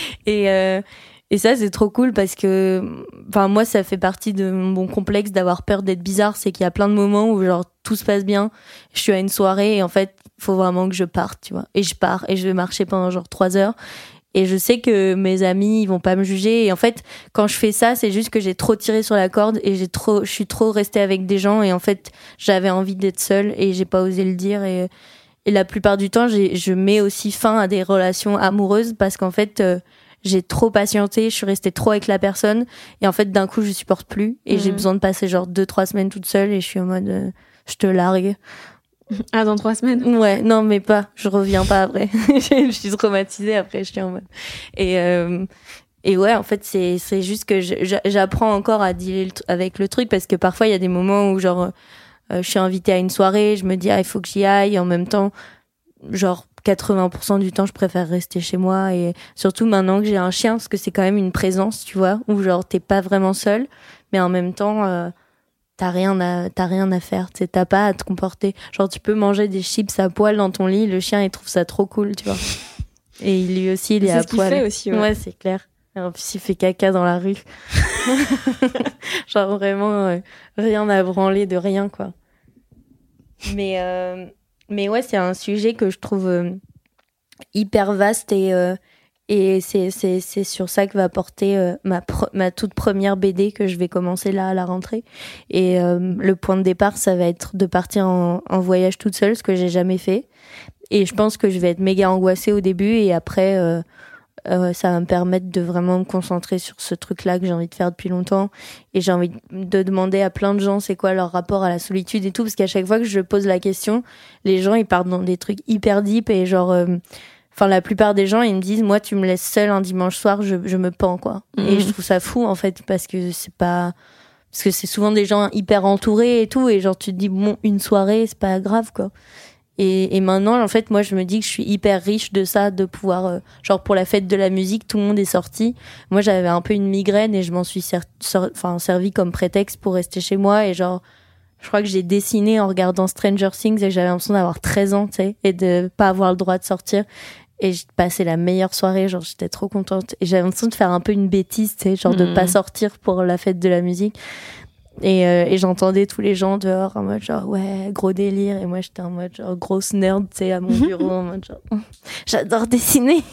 Et ça, c'est trop cool parce que, enfin, moi, ça fait partie de mon complexe d'avoir peur d'être bizarre. C'est qu'il y a plein de moments où, genre, tout se passe bien. Je suis à une soirée et en fait, faut vraiment que je parte, tu vois. Et je pars et je vais marcher pendant genre 3 heures. Et je sais que mes amis, ils vont pas me juger. Et en fait, quand je fais ça, c'est juste que j'ai trop tiré sur la corde et je suis trop restée avec des gens. Et en fait, j'avais envie d'être seule et j'ai pas osé le dire. Et la plupart du temps, je mets aussi fin à des relations amoureuses parce qu'en fait, j'ai trop patienté, je suis restée trop avec la personne et en fait d'un coup je supporte plus et j'ai besoin de passer genre 2-3 semaines toute seule et je suis en mode je te largue. Ah, dans 3 semaines? Ouais, non mais pas, je reviens pas après. Je suis traumatisée après, je suis en mode. Et ouais, en fait c'est juste que j'apprends encore à dealer avec le truc parce que parfois il y a des moments où genre je suis invitée à une soirée, je me dis il faut que j'y aille et en même temps genre 80% du temps je préfère rester chez moi et surtout maintenant que j'ai un chien parce que c'est quand même une présence, tu vois, où genre t'es pas vraiment seule mais en même temps t'as rien à faire, tu sais, t'as pas à te comporter, genre tu peux manger des chips à poil dans ton lit, le chien il trouve ça trop cool, tu vois, et lui aussi il est à poil. C'est ce qu'il fait aussi, ouais c'est clair. En plus il fait caca dans la rue. Genre vraiment rien à branler de rien, quoi. Mais ouais, c'est un sujet que je trouve hyper vaste et c'est sur ça que va porter ma toute première BD que je vais commencer là à la rentrée. Et le point de départ, ça va être de partir en voyage toute seule, ce que j'ai jamais fait. Et je pense que je vais être méga angoissée au début et après ça va me permettre de vraiment me concentrer sur ce truc-là que j'ai envie de faire depuis longtemps. Et j'ai envie de demander à plein de gens c'est quoi leur rapport à la solitude et tout, parce qu'à chaque fois que je pose la question, les gens ils partent dans des trucs hyper deep et genre la plupart des gens ils me disent moi tu me laisses seule un dimanche soir, je me pends, quoi. Et je trouve ça fou en fait parce que c'est souvent des gens hyper entourés et tout, et genre tu te dis bon, une soirée c'est pas grave, quoi. Et maintenant, en fait, moi, je me dis que je suis hyper riche de ça, de pouvoir, genre pour la fête de la musique, tout le monde est sorti. Moi, j'avais un peu une migraine et je m'en suis servi comme prétexte pour rester chez moi. Et genre, je crois que j'ai dessiné en regardant Stranger Things et j'avais l'impression d'avoir 13 ans, tu sais, et de pas avoir le droit de sortir. Et j'ai passé la meilleure soirée, genre, j'étais trop contente. Et j'avais l'impression de faire un peu une bêtise, tu sais, genre de pas sortir pour la fête de la musique. Et j'entendais tous les gens dehors en mode genre ouais gros délire, et moi j'étais en mode genre grosse nerd, tu sais, à mon bureau en mode genre j'adore dessiner.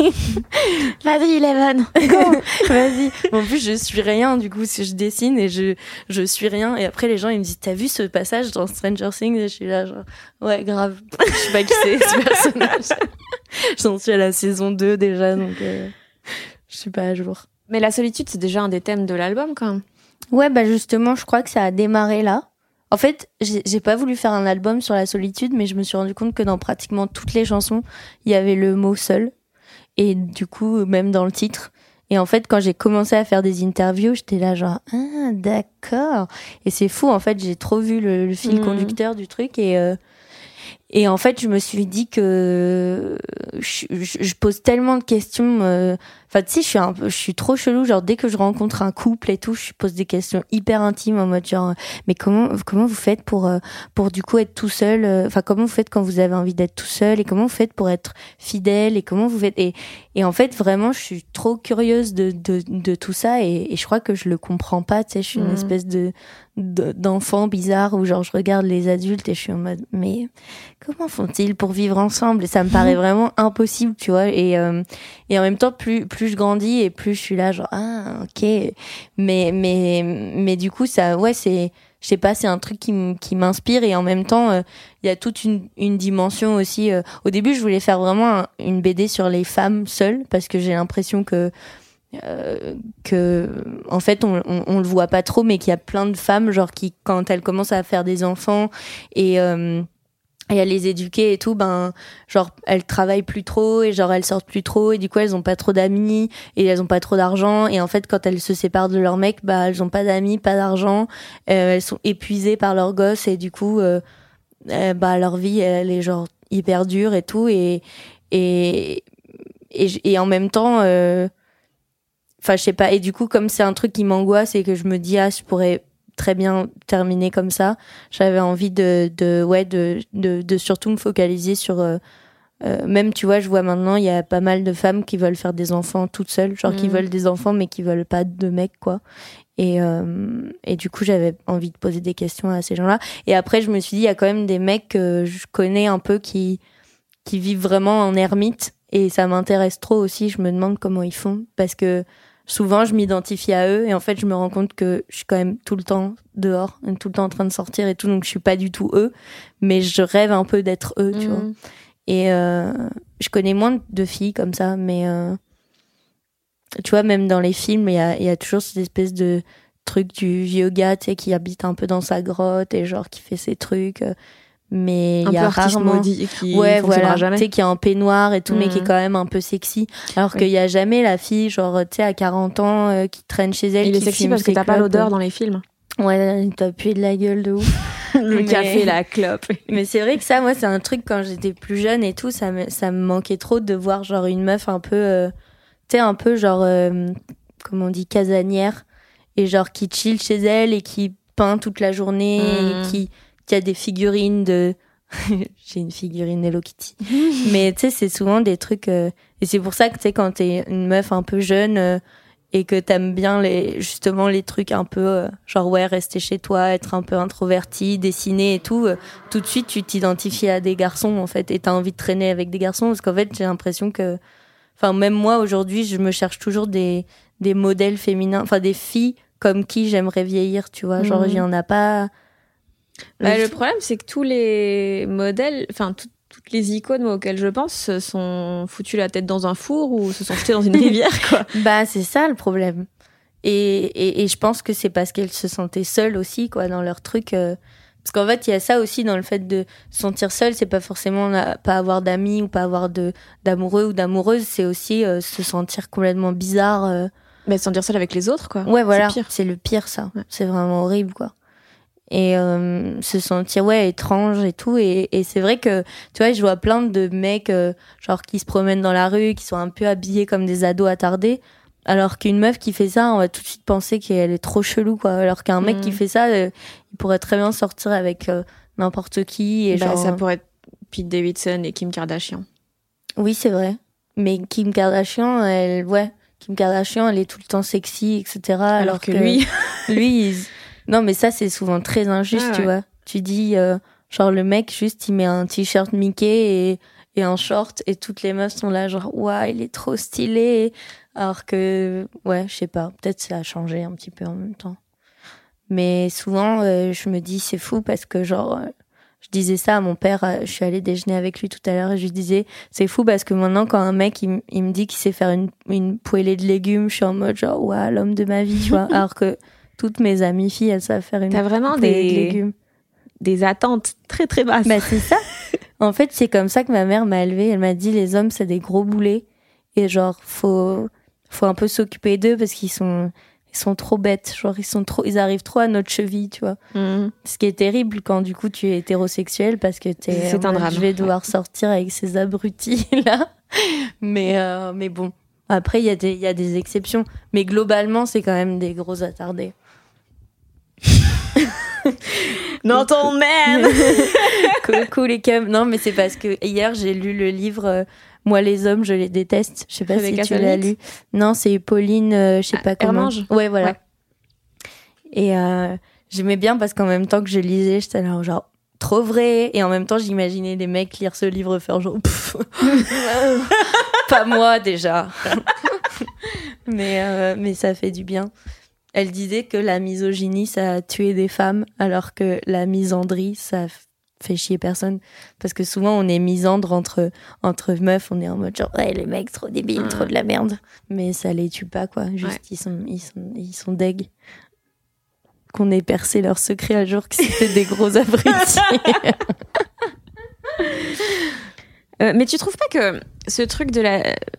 Vas-y Eleven, go. Vas-y. En plus je suis rien, du coup si je dessine et je suis rien, et après les gens ils me disent t'as vu ce passage dans Stranger Things, et je suis là genre ouais grave, je sais pas qui c'est ce personnage. J'en suis à la saison 2 déjà, donc je suis pas à jour. Mais la solitude c'est déjà un des thèmes de l'album quand même. Ouais, bah justement, je crois que ça a démarré là. En fait, j'ai pas voulu faire un album sur la solitude, mais je me suis rendu compte que dans pratiquement toutes les chansons, il y avait le mot seul. Et du coup, même dans le titre. Et en fait, quand j'ai commencé à faire des interviews, j'étais là genre, ah, d'accord. Et c'est fou, en fait, j'ai trop vu le fil conducteur du truc. Et Et en fait, je me suis dit que je pose tellement de questions. Enfin, tu sais, je suis trop chelou. Genre, dès que je rencontre un couple et tout, je pose des questions hyper intimes en mode genre, mais comment vous faites pour du coup être tout seul. Enfin, comment vous faites quand vous avez envie d'être tout seul, et comment vous faites pour être fidèle, et comment vous faites. Et en fait, vraiment, je suis trop curieuse de tout ça, et je crois que je le comprends pas. Tu sais, je suis une espèce d'enfant bizarre où genre je regarde les adultes et je suis en mode, mais comment font-ils pour vivre ensemble? Et ça me paraît vraiment impossible, tu vois. Et en même temps, plus je grandis et plus je suis là, genre, ah, ok. Mais du coup, ça, ouais, je sais pas, c'est un truc qui m'inspire, et en même temps, il y a toute une dimension aussi. Au début, je voulais faire vraiment une BD sur les femmes seules, parce que j'ai l'impression que en fait on le voit pas trop, mais qu'il y a plein de femmes genre qui, quand elles commencent à faire des enfants et à les éduquer et tout, ben genre elles travaillent plus trop, et genre elles sortent plus trop, et du coup elles ont pas trop d'amis et elles ont pas trop d'argent, et en fait quand elles se séparent de leur mec, bah elles ont pas d'amis, pas d'argent, elles sont épuisées par leurs gosses, et du coup bah leur vie elle est genre hyper dure et tout, et en même temps enfin, je sais pas. Et du coup, comme c'est un truc qui m'angoisse et que je me dis, ah, je pourrais très bien terminer comme ça, j'avais envie de surtout me focaliser sur, même, tu vois, je vois maintenant, il y a pas mal de femmes qui veulent faire des enfants toutes seules, genre qui veulent des enfants, mais qui veulent pas de mec, quoi. Et du coup, j'avais envie de poser des questions à ces gens-là. Et après, je me suis dit, il y a quand même des mecs que je connais un peu qui vivent vraiment en ermite. Et ça m'intéresse trop aussi. Je me demande comment ils font, parce que souvent je m'identifie à eux, et en fait je me rends compte que je suis quand même tout le temps dehors, tout le temps en train de sortir et tout, donc je suis pas du tout eux, mais je rêve un peu d'être eux, tu vois. Et je connais moins de filles comme ça, mais tu vois, même dans les films, il y a toujours cette espèce de truc du vieux gars, tu sais, qui habite un peu dans sa grotte et genre qui fait ses trucs. Mais il y a rarement maudit qui ouais, voilà, jamais. Tu sais, qui est en peignoir et tout, mais qui est quand même un peu sexy, alors qu'il y a jamais la fille genre, tu sais, à 40 ans qui traîne chez elle. Il est sexy parce que t'as pas l'odeur dans les films. Ouais, t'as pué de la gueule de ouf. Le café, la clope. Mais c'est vrai que ça, moi, c'est un truc, quand j'étais plus jeune et tout, ça me manquait trop de voir genre une meuf un peu tu sais, un peu genre comment on dit, casanière, et genre qui chill chez elle et qui peint toute la journée, et qui a des figurines de j'ai une figurine Hello Kitty. Mais tu sais, c'est souvent des trucs et c'est pour ça que tu sais, quand t'es une meuf un peu jeune et que t'aimes bien justement les trucs un peu genre ouais, rester chez toi, être un peu introvertie, dessiner et tout, tout de suite tu t'identifies à des garçons en fait, et t'as envie de traîner avec des garçons, parce qu'en fait j'ai l'impression que, enfin, même moi aujourd'hui je me cherche toujours des modèles féminins, enfin des filles comme qui j'aimerais vieillir, tu vois, genre il y en a pas. Le problème, c'est que tous les modèles, enfin, toutes les icônes auxquelles je pense se sont foutues la tête dans un four ou se sont jetées dans une rivière, quoi. Bah, c'est ça le problème. Et je pense que c'est parce qu'elles se sentaient seules aussi, quoi, dans leur truc. Parce qu'en fait, il y a ça aussi dans le fait de se sentir seule. C'est pas forcément pas avoir d'amis ou pas avoir d'amoureux ou d'amoureuses. C'est aussi se sentir complètement bizarre. Mais se sentir seule avec les autres, quoi. Ouais, voilà. C'est pire. C'est le pire, ça. Ouais. C'est vraiment horrible, quoi. Et se sentir ouais, étrange et tout, et c'est vrai que tu vois, je vois plein de mecs genre qui se promènent dans la rue, qui sont un peu habillés comme des ados attardés, alors qu'une meuf qui fait ça, on va tout de suite penser qu'elle est trop chelou, quoi, alors qu'un mec qui fait ça, il pourrait très bien sortir avec n'importe qui, et bah, genre ça pourrait être Pete Davidson et Kim Kardashian. Oui, c'est vrai, mais Kim Kardashian elle est tout le temps sexy, etc., alors que lui non, mais ça, c'est souvent très injuste, tu vois. Tu dis, genre, le mec, juste, il met un t-shirt Mickey et un short, et toutes les meufs sont là, genre, ouah, il est trop stylé. Alors que, ouais, je sais pas, peut-être ça a changé un petit peu en même temps. Mais souvent, je me dis, c'est fou, parce que, genre, je disais ça à mon père, je suis allée déjeuner avec lui tout à l'heure, et je lui disais, c'est fou, parce que maintenant, quand un mec, il me dit qu'il sait faire une poêlée de légumes, je suis en mode, genre, ouah, l'homme de ma vie, tu vois. Alors que toutes mes amies filles, elles savent faire une T'as vraiment des attentes très très basses. Bah, c'est ça. En fait, c'est comme ça que ma mère m'a élevée. Elle m'a dit, les hommes, c'est des gros boulets. Et genre, faut un peu s'occuper d'eux parce qu'ils sont ils sont trop bêtes, genre ils arrivent trop à notre cheville, tu vois. Ce qui est terrible quand du coup tu es hétérosexuel parce que c'est un drame. Je vais devoir sortir avec ces abrutis là. Mais bon, après il y a des exceptions, mais globalement c'est quand même des gros attardés. Non, ton man. Cool et calme. Non, mais c'est parce que hier j'ai lu le livre Moi les hommes je les déteste. Je sais pas si tu l'as lu. Non, c'est Pauline, je sais pas comment. Hermange. Ouais, voilà. Ouais. Et j'aimais bien parce qu'en même temps que je lisais, j'étais là genre trop vrai, et en même temps j'imaginais des mecs lire ce livre faire genre pas moi déjà. Mais ça fait du bien. Elle disait que la misogynie, ça a tué des femmes, alors que la misandrie, ça fait chier personne. Parce que souvent, on est misandre entre meufs, on est en mode genre, ouais, les mecs, trop débiles, trop de la merde. Mais ça les tue pas, quoi. Juste, ils sont deg. Qu'on ait percé leur secret un jour, que c'était des gros abrutis. Mais tu trouves pas que ce truc de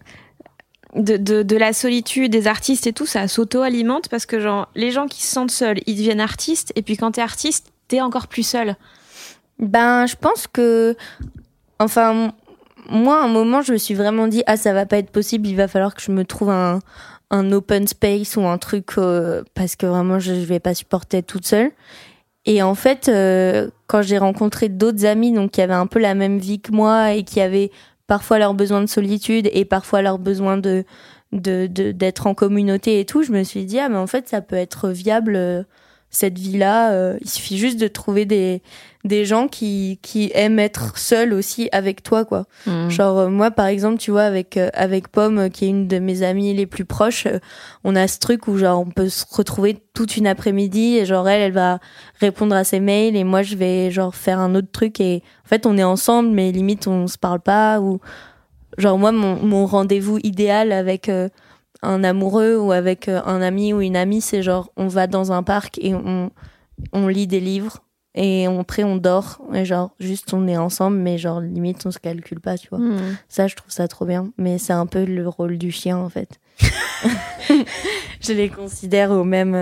la solitude des artistes et tout, ça s'auto-alimente, parce que genre les gens qui se sentent seuls, ils deviennent artistes, et puis quand t'es artiste, t'es encore plus seul. Ben, je pense que, enfin, moi, à un moment, je me suis vraiment dit, ça va pas être possible, il va falloir que je me trouve un open space ou un truc, parce que vraiment, je vais pas supporter être toute seule. Et en fait, quand j'ai rencontré d'autres amis, donc qui avaient un peu la même vie que moi et qui avaient parfois leur besoin de solitude et parfois leur besoin d'être en communauté et tout, je me suis dit, mais en fait, ça peut être viable, cette vie-là. Il suffit juste de trouver des gens qui aiment être seuls aussi avec toi, quoi. Genre, moi, par exemple, tu vois, avec Pomme, qui est une de mes amies les plus proches, on a ce truc où, genre, on peut se retrouver toute une après-midi, et genre, elle va répondre à ses mails, et moi, je vais, genre, faire un autre truc, et en fait, on est ensemble, mais limite, on se parle pas, ou, genre, moi, mon rendez-vous idéal avec un amoureux ou avec un ami ou une amie, c'est genre, on va dans un parc et on lit des livres, et après on dort, et genre juste on est ensemble, mais genre limite on se calcule pas, tu vois. Ça, je trouve ça trop bien, mais c'est un peu le rôle du chien, en fait. Je les considère au même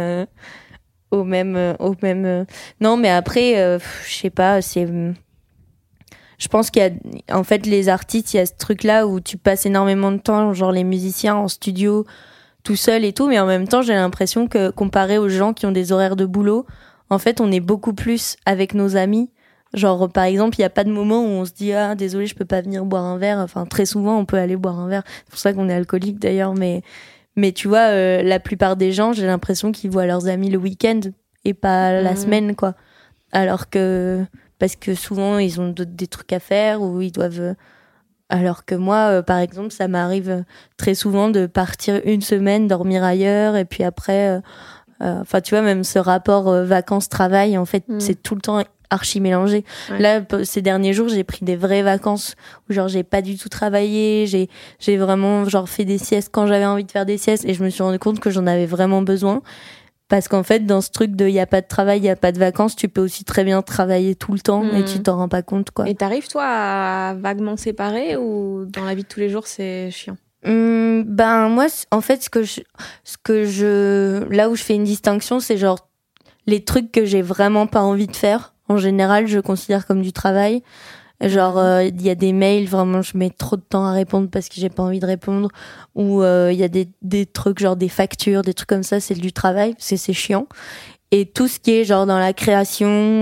non, mais après je sais pas, je pense qu'il y a, en fait, les artistes, il y a ce truc-là où tu passes énormément de temps, genre les musiciens en studio, tout seul et tout, mais en même temps, j'ai l'impression que, comparé aux gens qui ont des horaires de boulot, en fait, on est beaucoup plus avec nos amis. Genre, par exemple, il n'y a pas de moment où on se dit, désolé, je peux pas venir boire un verre. Enfin, très souvent, on peut aller boire un verre. C'est pour ça qu'on est alcoolique, d'ailleurs, mais tu vois, la plupart des gens, j'ai l'impression qu'ils voient leurs amis le week-end et pas la semaine, quoi. Alors que, parce que souvent ils ont des trucs à faire, ou ils doivent, alors que moi, par exemple, ça m'arrive très souvent de partir une semaine, dormir ailleurs, et puis après, enfin tu vois, même ce rapport vacances-travail, en fait, c'est tout le temps archi mélangé. Là, ces derniers jours, j'ai pris des vraies vacances où genre j'ai pas du tout travaillé, j'ai vraiment genre fait des siestes quand j'avais envie de faire des siestes, et je me suis rendu compte que j'en avais vraiment besoin. Parce qu'en fait, dans ce truc de y a pas de travail, y a pas de vacances, tu peux aussi très bien travailler tout le temps, et tu t'en rends pas compte, quoi. Et t'arrives, toi, à vaguement séparer, ou dans la vie de tous les jours, c'est chiant? Ben, moi, en fait, là où je fais une distinction, c'est genre les trucs que j'ai vraiment pas envie de faire. En général, je considère comme du travail. Genre, il y a des mails, vraiment, je mets trop de temps à répondre parce que j'ai pas envie de répondre. Ou il y a des trucs, genre des factures, des trucs comme ça, c'est du travail, c'est chiant. Et tout ce qui est genre dans la création,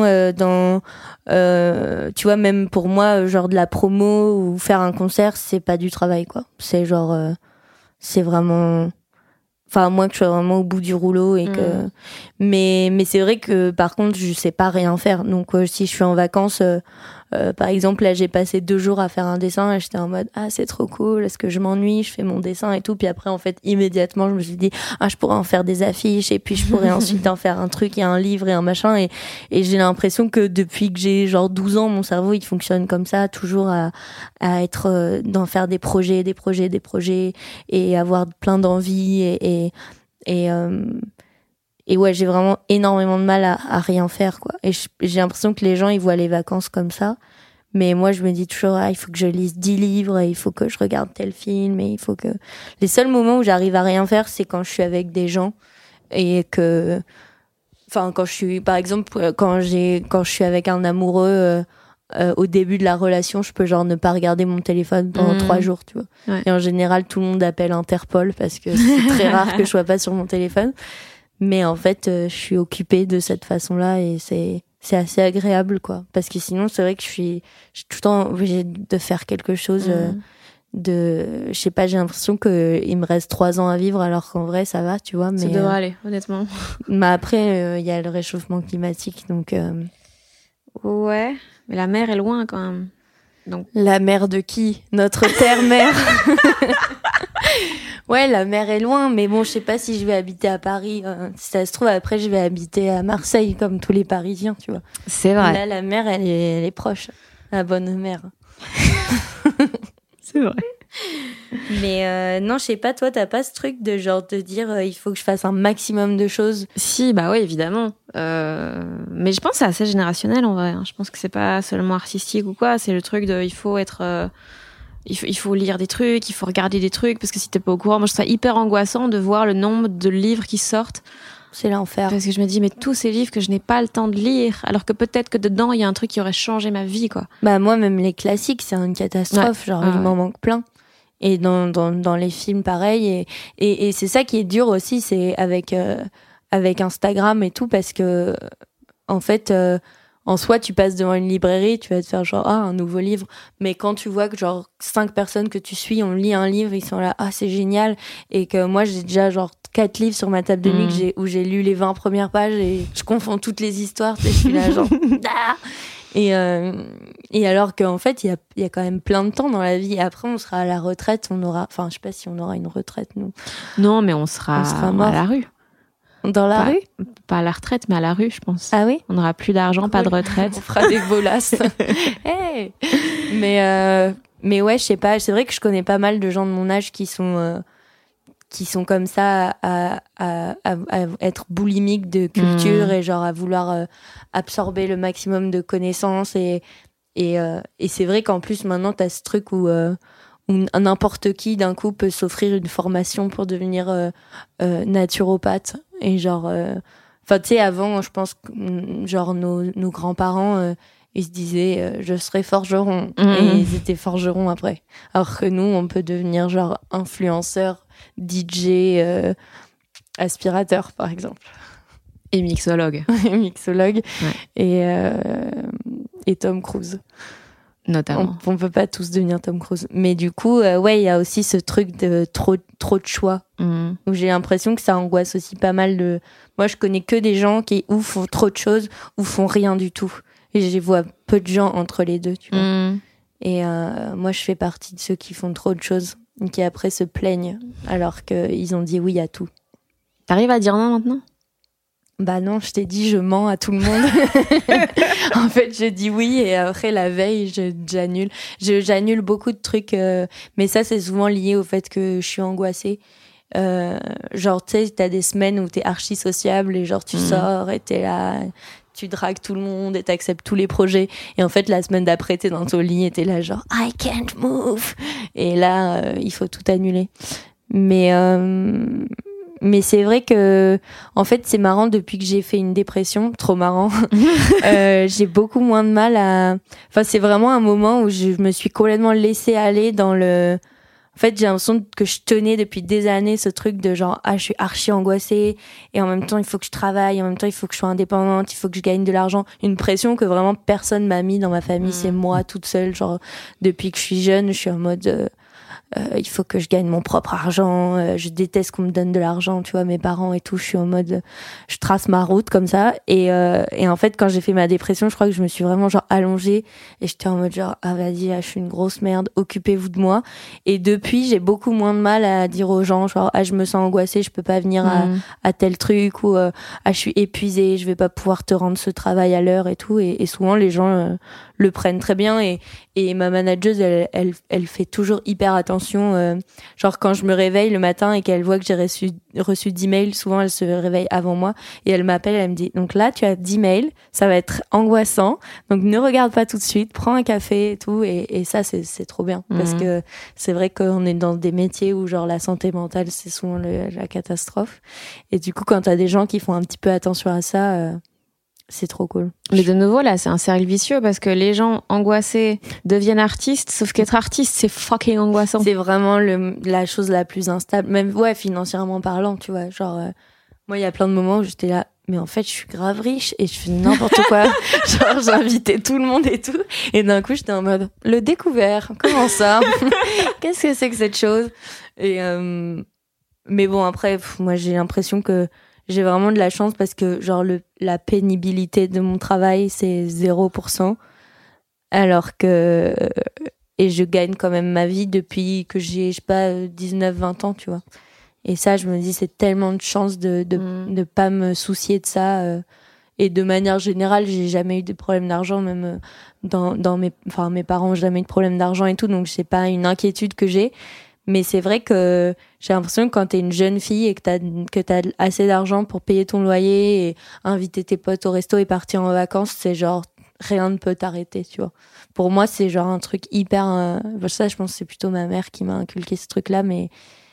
tu vois, même pour moi, genre de la promo ou faire un concert, c'est pas du travail, quoi. C'est genre, c'est vraiment... Enfin, moi, que je suis vraiment au bout du rouleau, et que... Mais c'est vrai que, par contre, je sais pas rien faire. Donc, si je suis en vacances... par exemple, là, j'ai passé 2 jours à faire un dessin, et j'étais en mode, c'est trop cool, est-ce que je m'ennuie, je fais mon dessin et tout. Puis après, en fait, immédiatement, je me suis dit, je pourrais en faire des affiches, et puis je pourrais ensuite en faire un truc et un livre et un machin. Et j'ai l'impression que depuis que j'ai genre 12 ans, mon cerveau, il fonctionne comme ça, toujours à être, d'en faire des projets, et avoir plein d'envies, et ouais, j'ai vraiment énormément de mal à rien faire, quoi. Et j'ai l'impression que les gens, ils voient les vacances comme ça. Mais moi, je me dis toujours, il faut que je lise 10 livres, et il faut que je regarde tel film, et il faut que... Les seuls moments où j'arrive à rien faire, c'est quand je suis avec des gens. et que quand je suis par exemple quand je suis avec un amoureux au début de la relation, je peux genre ne pas regarder mon téléphone pendant 3 jours, tu vois. Ouais. Et en général, tout le monde appelle Interpol parce que c'est très rare que je sois pas sur mon téléphone. Mais en fait, je suis occupée de cette façon-là et c'est assez agréable, quoi. Parce que sinon, c'est vrai que je suis tout le temps obligée de faire quelque chose je sais pas, j'ai l'impression que il me reste 3 ans à vivre alors qu'en vrai, ça va, tu vois. Mais ça devrait aller, honnêtement. Mais après, il y a le réchauffement climatique, donc... Ouais, mais la mer est loin, quand même. Donc... La mer de qui ? Notre terre-mère. Ouais, la mer est loin, mais bon, je sais pas si je vais habiter à Paris. Si ça se trouve, après, je vais habiter à Marseille, comme tous les Parisiens, tu vois. C'est vrai. Là, la mer, elle est proche. La bonne mer. C'est vrai. Mais non, je sais pas, toi, t'as pas ce truc de genre te dire il faut que je fasse un maximum de choses. Si, bah oui, évidemment. Mais je pense que c'est assez générationnel, en vrai. Je pense que c'est pas seulement artistique ou quoi. C'est le truc de il faut être... Il faut lire des trucs, il faut regarder des trucs, parce que si t'es pas au courant, moi je trouve ça hyper angoissant de voir le nombre de livres qui sortent. C'est l'enfer. Parce que je me dis, mais tous ces livres que je n'ai pas le temps de lire, alors que peut-être que dedans, il y a un truc qui aurait changé ma vie, quoi. Bah moi, même les classiques, c'est une catastrophe. Ouais. Genre, il m'en manque plein. Et dans les films, pareil. Et c'est ça qui est dur aussi, c'est avec Instagram et tout, parce que, en fait... en soi, tu passes devant une librairie, tu vas te faire genre, un nouveau livre. Mais quand tu vois que genre 5 personnes que tu suis ont lu un livre, ils sont là, c'est génial. Et que moi, j'ai déjà genre 4 livres sur ma table de nuit où j'ai lu les 20 premières pages et je confonds toutes les histoires. Je suis là genre, et alors qu'en fait, il y a quand même plein de temps dans la vie. Et après, on sera à la retraite, je sais pas si on aura une retraite, nous. Non, mais on sera mort. À la rue. Dans la rue ? Pas à la retraite, mais à la rue, je pense. Ah oui ? On n'aura plus d'argent, cool. Pas de retraite. On fera des bolasses. Hey. Mais ouais, je sais pas. C'est vrai que je connais pas mal de gens de mon âge qui sont comme ça à être boulimiques de culture et genre à vouloir absorber le maximum de connaissances et c'est vrai qu'en plus maintenant t'as ce truc où n'importe qui d'un coup peut s'offrir une formation pour devenir naturopathe et genre tu sais avant je pense que genre nos grands-parents ils se disaient je serai forgeron et ils étaient forgerons après, alors que nous on peut devenir genre influenceur, DJ, aspirateur par exemple, et mixologue. Ouais. Et Tom Cruise notamment. On peut pas tous devenir Tom Cruise. Mais du coup, ouais, il y a aussi ce truc de trop de choix. Où j'ai l'impression que ça angoisse aussi pas mal de... Moi, je connais que des gens qui ou font trop de choses ou font rien du tout. Et je vois peu de gens entre les deux, tu vois. Et moi, je fais partie de ceux qui font trop de choses et qui après se plaignent alors qu'ils ont dit oui à tout. T'arrives à dire non maintenant ? Bah non, je t'ai dit, je mens à tout le monde. En fait, je dis oui et après la veille, j'annule. J'annule beaucoup de trucs, mais ça c'est souvent lié au fait que je suis angoissée. Genre, tu sais, t'as des semaines où t'es archi sociable et genre tu sors et t'es là, tu dragues tout le monde et t'acceptes tous les projets. Et en fait, la semaine d'après, t'es dans ton lit et t'es là genre I can't move. Et là, il faut tout annuler. Mais c'est vrai que, en fait, c'est marrant, depuis que j'ai fait une dépression, trop marrant, j'ai beaucoup moins de mal à... Enfin, c'est vraiment un moment où je me suis complètement laissée aller dans le... En fait, j'ai l'impression que je tenais depuis des années ce truc de genre, je suis archi angoissée, et en même temps, il faut que je travaille, en même temps, il faut que je sois indépendante, il faut que je gagne de l'argent. Une pression que vraiment personne m'a mis dans ma famille, c'est moi toute seule. Genre, depuis que je suis jeune, je suis en mode... il faut que je gagne mon propre argent, je déteste qu'on me donne de l'argent, tu vois, mes parents et tout, je suis en mode, je trace ma route comme ça, et en fait quand j'ai fait ma dépression, je crois que je me suis vraiment genre allongée et j'étais en mode genre vas-y, je suis une grosse merde, occupez-vous de moi. Et depuis j'ai beaucoup moins de mal à dire aux gens genre je me sens angoissée, je peux pas venir à tel truc, ou je suis épuisée, je vais pas pouvoir te rendre ce travail à l'heure et tout, et souvent les gens le prennent très bien, et ma manageuse elle fait toujours hyper attention attention. Genre quand je me réveille le matin et qu'elle voit que j'ai reçu 10 mails, souvent elle se réveille avant moi et elle m'appelle, elle me dit donc là tu as 10 mails, ça va être angoissant, donc ne regarde pas tout de suite, prends un café et tout, et ça c'est trop bien parce que c'est vrai qu'on est dans des métiers où genre la santé mentale c'est souvent la catastrophe, et du coup quand t'as des gens qui font un petit peu attention à ça, c'est trop cool. Mais de nouveau, là, c'est un cercle vicieux parce que les gens angoissés deviennent artistes, sauf qu'être artiste, c'est fucking angoissant. C'est vraiment la chose la plus instable, même financièrement parlant, tu vois. Genre, moi, il y a plein de moments où j'étais là, mais en fait, je suis grave riche et je fais n'importe quoi. Genre, j'invitais tout le monde et tout. Et d'un coup, j'étais en mode, le découvert, comment ça? Qu'est-ce que c'est que cette chose? Et mais bon, après, moi, j'ai l'impression que j'ai vraiment de la chance parce que genre la pénibilité de mon travail c'est 0%, alors que et je gagne quand même ma vie depuis que j'ai 19-20 ans, tu vois. Et ça je me dis c'est tellement de chance de pas me soucier de ça, et de manière générale, j'ai jamais eu de problème d'argent, même dans mes parents ont jamais eu de problème d'argent et tout, donc c'est pas une inquiétude que j'ai. Mais c'est vrai que j'ai l'impression que quand t'es une jeune fille et que t'as assez d'argent pour payer ton loyer et inviter tes potes au resto et partir en vacances, c'est genre rien ne peut t'arrêter, tu vois. Pour moi, c'est genre un truc hyper ça, je pense que c'est plutôt ma mère qui m'a inculqué ce truc-là, mais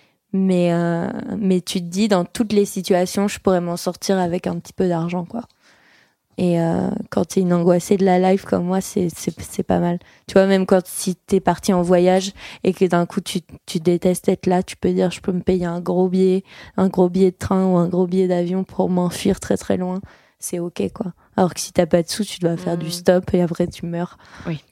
tu te dis dans toutes les situations, je pourrais m'en sortir avec un petit peu d'argent, quoi. Et quand t'es une angoissée de la life comme moi, c'est pas mal. Tu vois, même si t'es parti en voyage et que d'un coup tu détestes être là, tu peux dire je peux me payer un gros billet de train ou un gros billet d'avion pour m'enfuir très très loin. C'est ok, quoi. Alors que si t'as pas de sous, tu dois faire du stop et après tu meurs. Oui.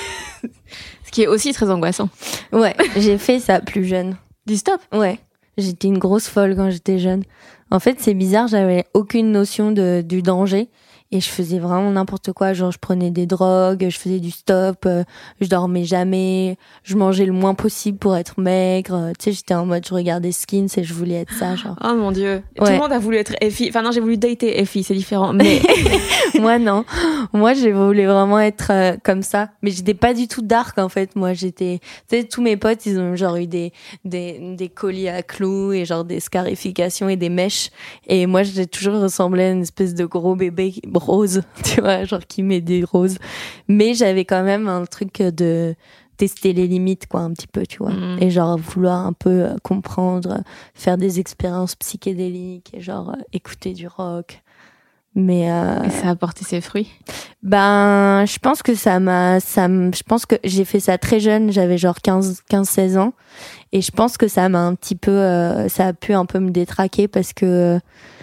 Ce qui est aussi très angoissant. Ouais, j'ai fait ça plus jeune. Du stop? Ouais. J'étais une grosse folle quand j'étais jeune. En fait, c'est bizarre, j'avais aucune notion du danger. Et je faisais vraiment n'importe quoi, genre je prenais des drogues, je faisais du stop, je dormais jamais, je mangeais le moins possible pour être maigre, tu sais, j'étais en mode je regardais Skins et je voulais être ça, genre. Oh mon dieu, ouais. Tout le monde a voulu être Effie, enfin non, j'ai voulu dater Effie, c'est différent, mais moi non, moi j'ai voulu vraiment être comme ça, mais j'étais pas du tout dark en fait, moi j'étais, tu sais, tous mes potes ils ont genre eu des colliers à clous et genre des scarifications et des mèches, et moi j'ai toujours ressemblé à une espèce de gros bébé rose, tu vois, genre qui met des roses, mais j'avais quand même un truc de tester les limites, quoi, un petit peu, tu vois, et genre vouloir un peu comprendre, faire des expériences psychédéliques et genre écouter du rock. Mais et ça a porté ses fruits. Ben, je pense que je pense que j'ai fait ça très jeune, j'avais genre 15-16 ans, et je pense que ça m'a un petit peu ça a pu un peu me détraquer parce que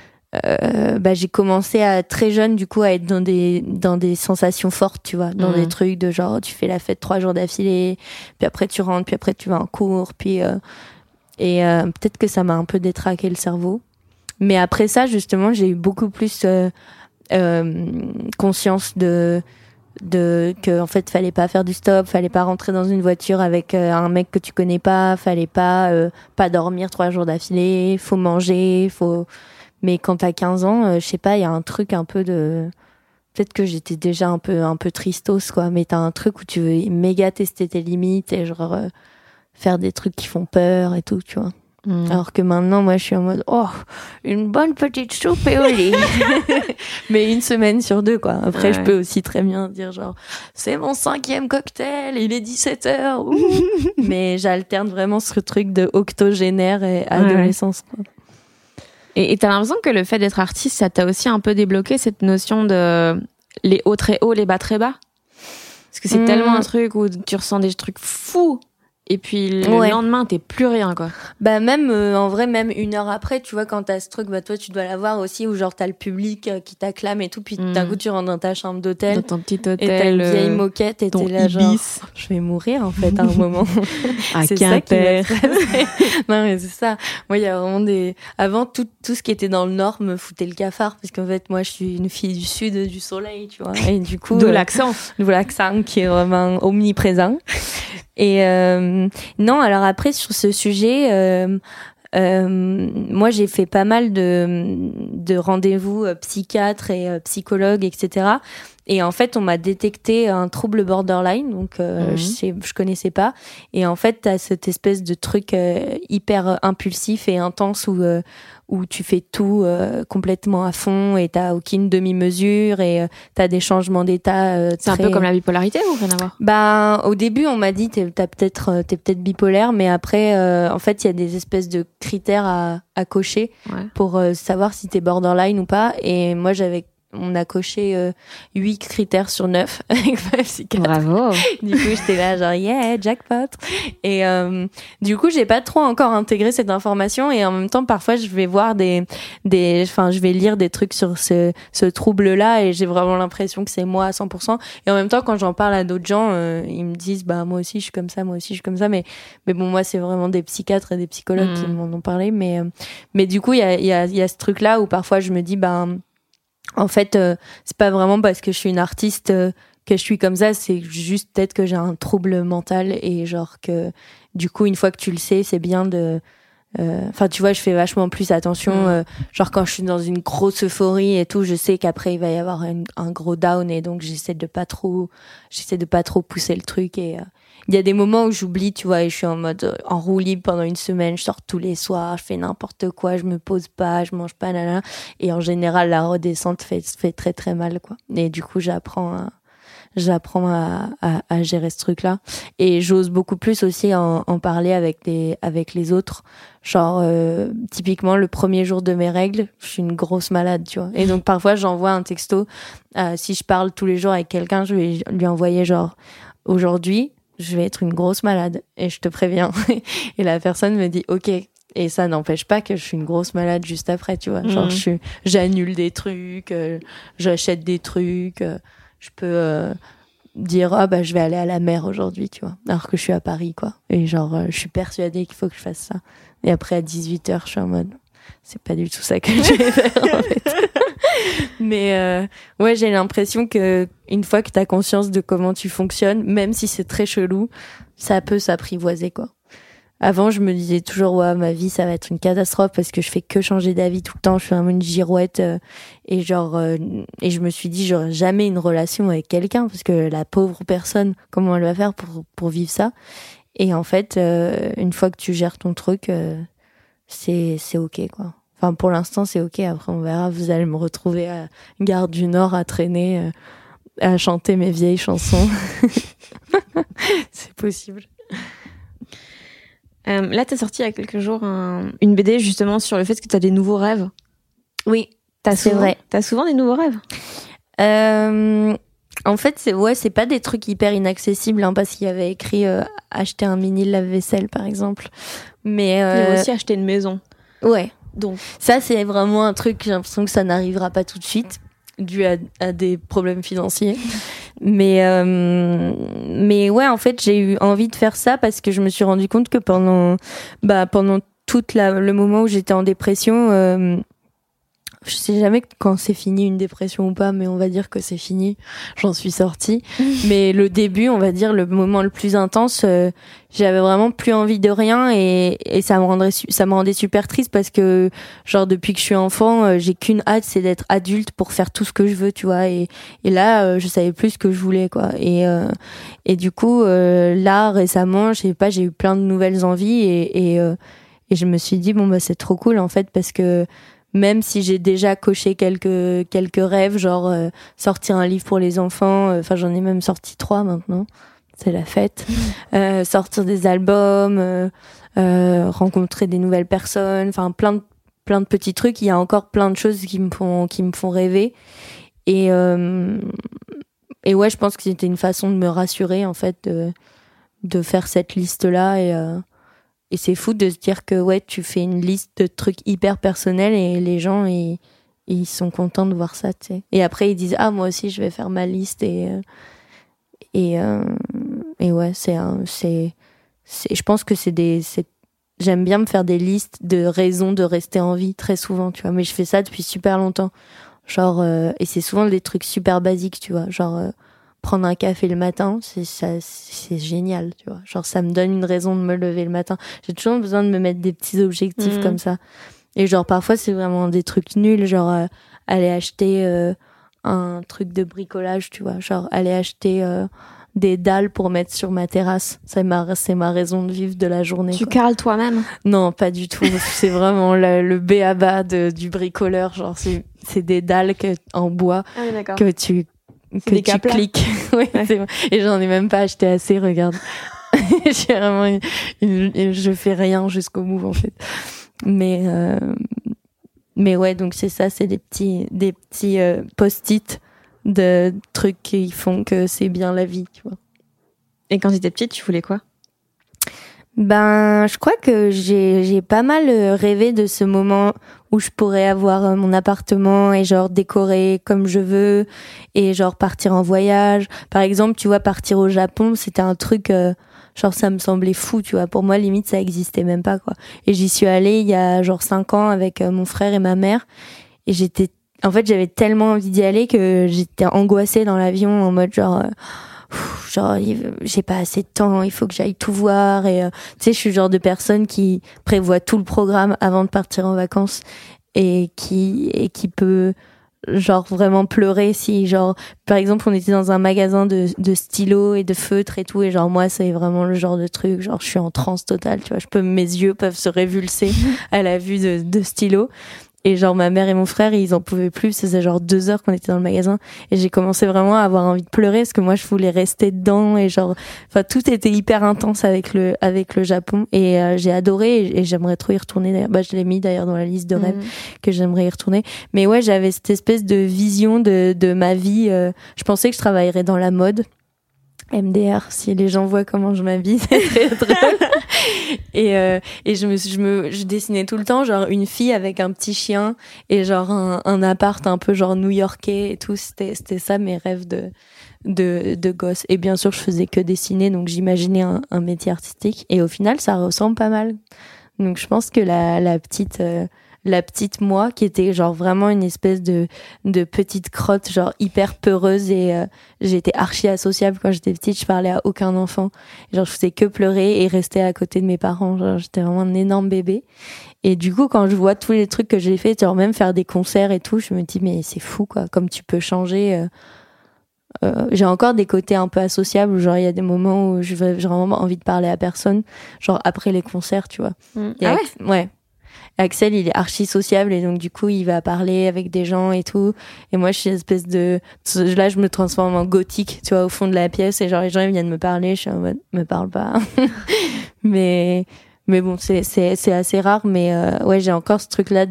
j'ai commencé à très jeune du coup à être dans des sensations fortes, tu vois, dans des trucs de genre tu fais la fête 3 jours d'affilée, puis après tu rentres, puis après tu vas en cours, puis peut-être que ça m'a un peu détraqué le cerveau. Mais après ça, justement, j'ai eu beaucoup plus conscience de que en fait fallait pas faire du stop, fallait pas rentrer dans une voiture avec un mec que tu connais pas, fallait pas dormir 3 jours d'affilée, faut manger, mais quand t'as 15 ans, je sais pas, il y a un truc un peu de... Peut-être que j'étais déjà un peu tristos, quoi, mais t'as un truc où tu veux méga tester tes limites et genre faire des trucs qui font peur et tout, tu vois. Alors que maintenant, moi, je suis en mode, oh, une bonne petite soupe et au lit. Mais 1 semaine sur 2, quoi. Après, je peux aussi très bien dire genre, c'est mon 5e cocktail, il est 17h. Mais j'alterne vraiment ce truc de octogénaire et adolescence, quoi. Et t'as l'impression que le fait d'être artiste, ça t'a aussi un peu débloqué cette notion de les hauts très hauts, les bas très bas? Parce que c'est tellement un truc où tu ressens des trucs fous. Et puis le lendemain, t'es plus rien, quoi. Bah même en vrai, même 1 heure après, tu vois, quand t'as ce truc, bah toi tu dois l'avoir aussi, où genre t'as le public qui t'acclame et tout, puis d'un coup tu rentres dans ta chambre d'hôtel, dans ton petit hôtel, et t'as une vieille moquette et t'es là genre, je vais mourir en fait à un moment. C'est ça qui va se passer. Non mais c'est ça. Moi il y a vraiment avant tout ce qui était dans le nord me foutait le cafard, parce qu'en fait moi je suis une fille du sud, du soleil, tu vois, et du coup d'où l'accent qui est vraiment omniprésent. Et non, alors après sur ce sujet, moi j'ai fait pas mal de rendez-vous psychiatres et psychologues, etc. Et en fait, on m'a détecté un trouble borderline, donc je connaissais pas. Et en fait, t'as cette espèce de truc hyper impulsif et intense où tu fais tout complètement à fond et t'as aucune demi-mesure et t'as des changements d'état. C'est un peu comme la bipolarité ou rien à voir? Bah, au début, on m'a dit t'es peut-être bipolaire, mais après, en fait, il y a des espèces de critères à cocher pour savoir si t'es borderline ou pas. Et moi, on a coché 8 critères sur 9 avec ma psychiatre. Bravo. Du coup, j'étais là genre yeah, jackpot. Et du coup, j'ai pas trop encore intégré cette information et en même temps, parfois, je vais voir je vais lire des trucs sur ce trouble-là et j'ai vraiment l'impression que c'est moi à 100%. Et en même temps, quand j'en parle à d'autres gens, ils me disent bah moi aussi je suis comme ça, moi aussi je suis comme ça. Mais bon, moi c'est vraiment des psychiatres et des psychologues qui m'en ont parlé. Mais du coup, il y a ce truc-là où parfois je me dis en fait, c'est pas vraiment parce que je suis une artiste que je suis comme ça, c'est juste peut-être que j'ai un trouble mental et genre que du coup, une fois que tu le sais, c'est bien de... Enfin, tu vois, je fais vachement plus attention. Genre quand je suis dans une grosse euphorie et tout, je sais qu'après il va y avoir un gros down et donc j'essaie de pas trop pousser le truc et il y a des moments où j'oublie, tu vois, et je suis en mode en roue libre pendant une semaine, je sors tous les soirs, je fais n'importe quoi, je me pose pas, je mange pas, là. Et en général, la redescente fait très très mal, quoi. Et du coup, j'apprends à gérer ce truc-là. Et j'ose beaucoup plus aussi en parler avec les autres. Genre, typiquement, le premier jour de mes règles, je suis une grosse malade, tu vois. Et donc, parfois, j'envoie un texto. Si je parle tous les jours avec quelqu'un, je vais lui envoyer genre, aujourd'hui, je vais être une grosse malade et je te préviens. Et la personne me dit ok. Et ça n'empêche pas que je suis une grosse malade juste après, tu vois. Genre j'annule des trucs, j'achète des trucs, je peux dire je vais aller à la mer aujourd'hui, tu vois. Alors que je suis à Paris, quoi. Et genre je suis persuadée qu'il faut que je fasse ça. Et après à 18h, je suis en mode c'est pas du tout ça que je vais faire en fait. Mais ouais, j'ai l'impression que une fois que t'as conscience de comment tu fonctionnes, même si c'est très chelou, ça peut s'apprivoiser, quoi. Avant, je me disais toujours ouais, ma vie ça va être une catastrophe parce que je fais que changer d'avis tout le temps, je fais une girouette et genre et je me suis dit j'aurais jamais une relation avec quelqu'un parce que la pauvre personne, comment elle va faire pour vivre ça? Et en fait, une fois que tu gères ton truc, c'est ok, quoi. Enfin, pour l'instant, c'est ok. Après, on verra. Vous allez me retrouver à Gare du Nord à traîner, à chanter mes vieilles chansons. C'est possible. Là, t'as sorti il y a quelques jours une BD justement sur le fait que t'as des nouveaux rêves. Oui, c'est vrai. T'as souvent des nouveaux rêves? En fait, c'est pas des trucs hyper inaccessibles, hein, parce qu'il y avait écrit acheter un mini lave-vaisselle, par exemple. Mais il y a aussi acheter une maison. Ouais. Donc ça, c'est vraiment un truc, j'ai l'impression que ça n'arrivera pas tout de suite, dû à des problèmes financiers. Mais ouais, en fait, j'ai eu envie de faire ça parce que je me suis rendu compte que pendant tout le moment où j'étais en dépression, je sais jamais quand c'est fini une dépression ou pas, mais on va dire que c'est fini. J'en suis sortie. Mais le début, on va dire le moment le plus intense, j'avais vraiment plus envie de rien et ça me rendait super triste parce que genre depuis que je suis enfant, j'ai qu'une hâte, c'est d'être adulte pour faire tout ce que je veux, tu vois. Et là, je savais plus ce que je voulais, quoi. Et du coup, là récemment, je sais pas, j'ai eu plein de nouvelles envies et je me suis dit bon bah c'est trop cool en fait parce que même si j'ai déjà coché quelques rêves, genre sortir un livre pour les enfants, enfin j'en ai même sorti 3 maintenant, c'est la fête, sortir des albums, rencontrer des nouvelles personnes, enfin plein de petits trucs. Il y a encore plein de choses qui me font rêver et ouais, je pense que c'était une façon de me rassurer en fait de faire cette liste là et c'est fou de se dire que ouais, tu fais une liste de trucs hyper personnels et les gens ils sont contents de voir ça, tu sais. Et après ils disent moi aussi je vais faire ma liste et ouais, je pense que j'aime bien me faire des listes de raisons de rester en vie très souvent, tu vois, mais je fais ça depuis super longtemps. Genre et c'est souvent des trucs super basiques, tu vois, genre prendre un café le matin, c'est génial, tu vois. Genre, ça me donne une raison de me lever le matin. J'ai toujours besoin de me mettre des petits objectifs comme ça. Et genre, parfois, c'est vraiment des trucs nuls, genre aller acheter un truc de bricolage, tu vois, genre aller acheter des dalles pour mettre sur ma terrasse. C'est ma raison de vivre de la journée. Tu carles toi-même? Non, pas du tout. C'est vraiment le b.a.-ba du bricoleur. Genre, c'est des dalles en bois que tu cliques. Oui, ouais. Et j'en ai même pas acheté assez, regarde. J'ai vraiment je fais rien jusqu'au bout, en fait. Mais ouais, donc c'est ça, c'est des petits post-it de trucs qui font que c'est bien la vie, tu vois. Et quand tu étais petite, tu voulais quoi? Je crois que j'ai pas mal rêvé de ce moment où je pourrais avoir mon appartement et genre décorer comme je veux et genre partir en voyage. Par exemple, tu vois, partir au Japon, c'était un truc genre ça me semblait fou, tu vois. Pour moi, limite, ça existait même pas, quoi. Et j'y suis allée il y a genre 5 ans avec mon frère et ma mère et j'avais tellement envie d'y aller que j'étais angoissée dans l'avion en mode genre j'ai pas assez de temps, il faut que j'aille tout voir et tu sais, je suis le genre de personne qui prévoit tout le programme avant de partir en vacances et qui peut genre vraiment pleurer si genre par exemple on était dans un magasin de stylos et de feutres et tout et genre moi c'est vraiment le genre de truc genre je suis en transe totale, tu vois, mes yeux peuvent se révulser à la vue de stylos. Et genre ma mère et mon frère ils en pouvaient plus, c'était genre 2 heures qu'on était dans le magasin et j'ai commencé vraiment à avoir envie de pleurer parce que moi je voulais rester dedans et genre enfin tout était hyper intense avec le Japon et j'ai adoré et j'aimerais trop y retourner d'ailleurs. Je l'ai mis d'ailleurs dans la liste de rêves que j'aimerais y retourner. Mais ouais, j'avais cette espèce de vision de ma vie, je pensais que je travaillerais dans la mode. MDR, si les gens voient comment je m'habille, c'est très drôle. Et je dessinais tout le temps genre une fille avec un petit chien et genre un appart un peu genre new-yorkais et tout. C'était ça mes rêves de gosse. Et bien sûr, je faisais que dessiner, donc j'imaginais un métier artistique. Et au final, ça ressemble pas mal. Donc je pense que la petite moi qui était genre vraiment une espèce de petite crotte genre hyper peureuse et j'étais archi associable quand j'étais petite, je parlais à aucun enfant, genre je faisais que pleurer et rester à côté de mes parents, genre j'étais vraiment un énorme bébé. Et du coup quand je vois tous les trucs que j'ai fait, genre même faire des concerts et tout, je me dis mais c'est fou quoi, comme tu peux changer. J'ai encore des côtés un peu associables, genre il y a des moments où j'ai vraiment envie de parler à personne, genre après les concerts, tu vois. Ah ouais? Ouais. Axel, il est archi sociable et donc du coup, il va parler avec des gens et tout. Et moi, je suis une espèce là, je me transforme en gothique, tu vois, au fond de la pièce et genre les gens ils viennent me parler, je suis en mode, me parle pas. mais bon, c'est assez rare. Mais ouais, j'ai encore ce truc-là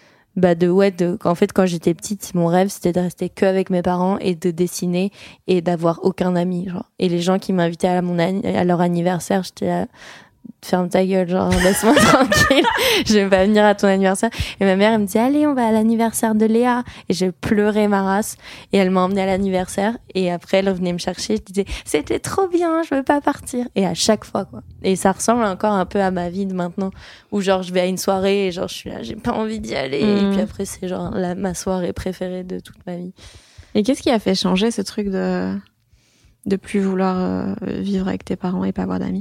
en fait, quand j'étais petite, mon rêve, c'était de rester que avec mes parents et de dessiner et d'avoir aucun ami, genre. Et les gens qui m'invitaient à leur anniversaire, j'étais là, ferme ta gueule, genre laisse-moi tranquille, je vais pas venir à ton anniversaire. Et ma mère elle me dit allez on va à l'anniversaire de Léa et je pleurais ma race et elle m'a emmenée à l'anniversaire et après elle venait me chercher, je disais c'était trop bien, je veux pas partir, et à chaque fois quoi. Et ça ressemble encore un peu à ma vie de maintenant où genre je vais à une soirée et genre je suis là j'ai pas envie d'y aller et puis après c'est genre ma soirée préférée de toute ma vie. Et qu'est-ce qui a fait changer ce truc de plus vouloir vivre avec tes parents et pas avoir d'amis?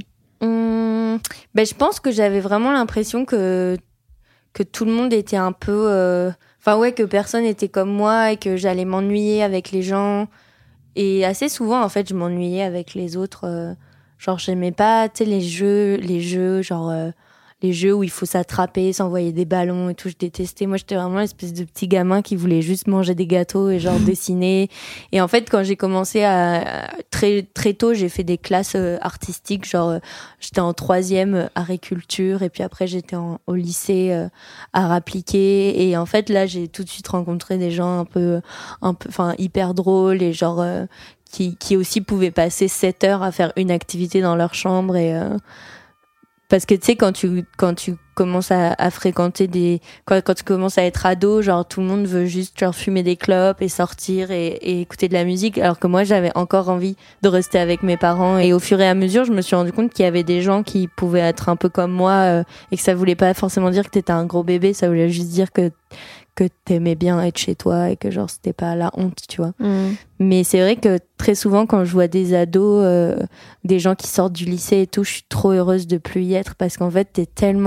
Je pense que j'avais vraiment l'impression que tout le monde était un peu que personne était comme moi et que j'allais m'ennuyer avec les gens, et assez souvent en fait je m'ennuyais avec les autres, genre j'aimais pas tu sais les jeux genre les jeux où il faut s'attraper, s'envoyer des ballons et tout, je détestais. Moi, j'étais vraiment l'espèce de petit gamin qui voulait juste manger des gâteaux et genre dessiner. Et en fait, quand j'ai commencé très très tôt, j'ai fait des classes artistiques, genre j'étais en 3e agriculture et puis après j'étais au lycée art appliqué. Et en fait, là, j'ai tout de suite rencontré des gens un peu hyper drôles et genre qui aussi pouvaient passer 7 heures à faire une activité dans leur chambre et parce que tu sais quand tu commences à fréquenter quand tu commences à être ado, genre tout le monde veut juste genre fumer des clopes et sortir et écouter de la musique, alors que moi j'avais encore envie de rester avec mes parents. Et au fur et à mesure je me suis rendu compte qu'il y avait des gens qui pouvaient être un peu comme moi et que ça voulait pas forcément dire que t'étais un gros bébé, ça voulait juste dire que t'aimais bien être chez toi et que genre c'était pas la honte, tu vois. Mais c'est vrai que très souvent quand je vois des ados, des gens qui sortent du lycée et tout, je suis trop heureuse de plus y être, parce qu'en fait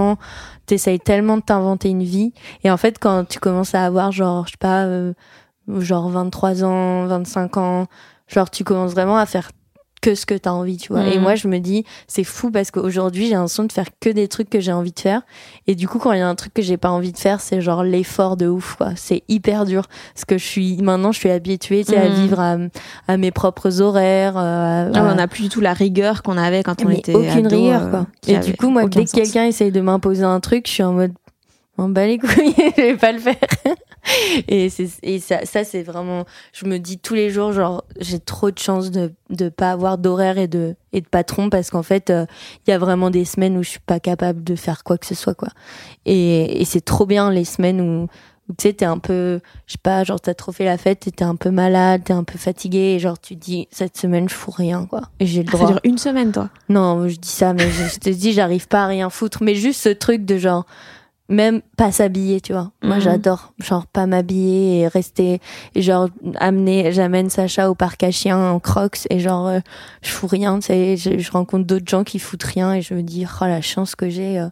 t'essayes tellement de t'inventer une vie, et en fait quand tu commences à avoir genre je sais pas genre 23 ans, 25 ans, genre tu commences vraiment à faire que ce que t'as envie, tu vois. Et moi, je me dis, c'est fou parce qu'aujourd'hui, j'ai l'impression de faire que des trucs que j'ai envie de faire. Et du coup, quand il y a un truc que j'ai pas envie de faire, c'est genre l'effort de ouf, quoi. C'est hyper dur. Parce que maintenant, je suis habituée, tu sais, à vivre à mes propres horaires. On n'a plus du tout la rigueur qu'on avait quand on était aucune ado, rigueur, quoi. Et du coup, moi, dès que quelqu'un essaye de m'imposer un truc, je suis en mode, m'en bats les couilles, je vais pas le faire. Et ça c'est vraiment, je me dis tous les jours, genre j'ai trop de chance de pas avoir d'horaire et de patron, parce qu'en fait il y a vraiment des semaines où je suis pas capable de faire quoi que ce soit, quoi. Et c'est trop bien les semaines où tu sais, t'es un peu, je sais pas, genre t'as trop fait la fête, t'es un peu malade, t'es un peu fatigué, et genre tu dis, cette semaine je fous rien, quoi. Et j'ai le droit. Ça dure une semaine, toi? Non, je dis ça, mais je te dis, j'arrive pas à rien foutre. Mais juste ce truc de genre, même pas s'habiller, tu vois. Moi, j'adore, genre, pas m'habiller et rester, et genre, j'amène Sacha au parc à chiens en Crocs, et genre, je fous rien, tu sais, je rencontre d'autres gens qui foutent rien, et je me dis, oh, la chance que j'ai,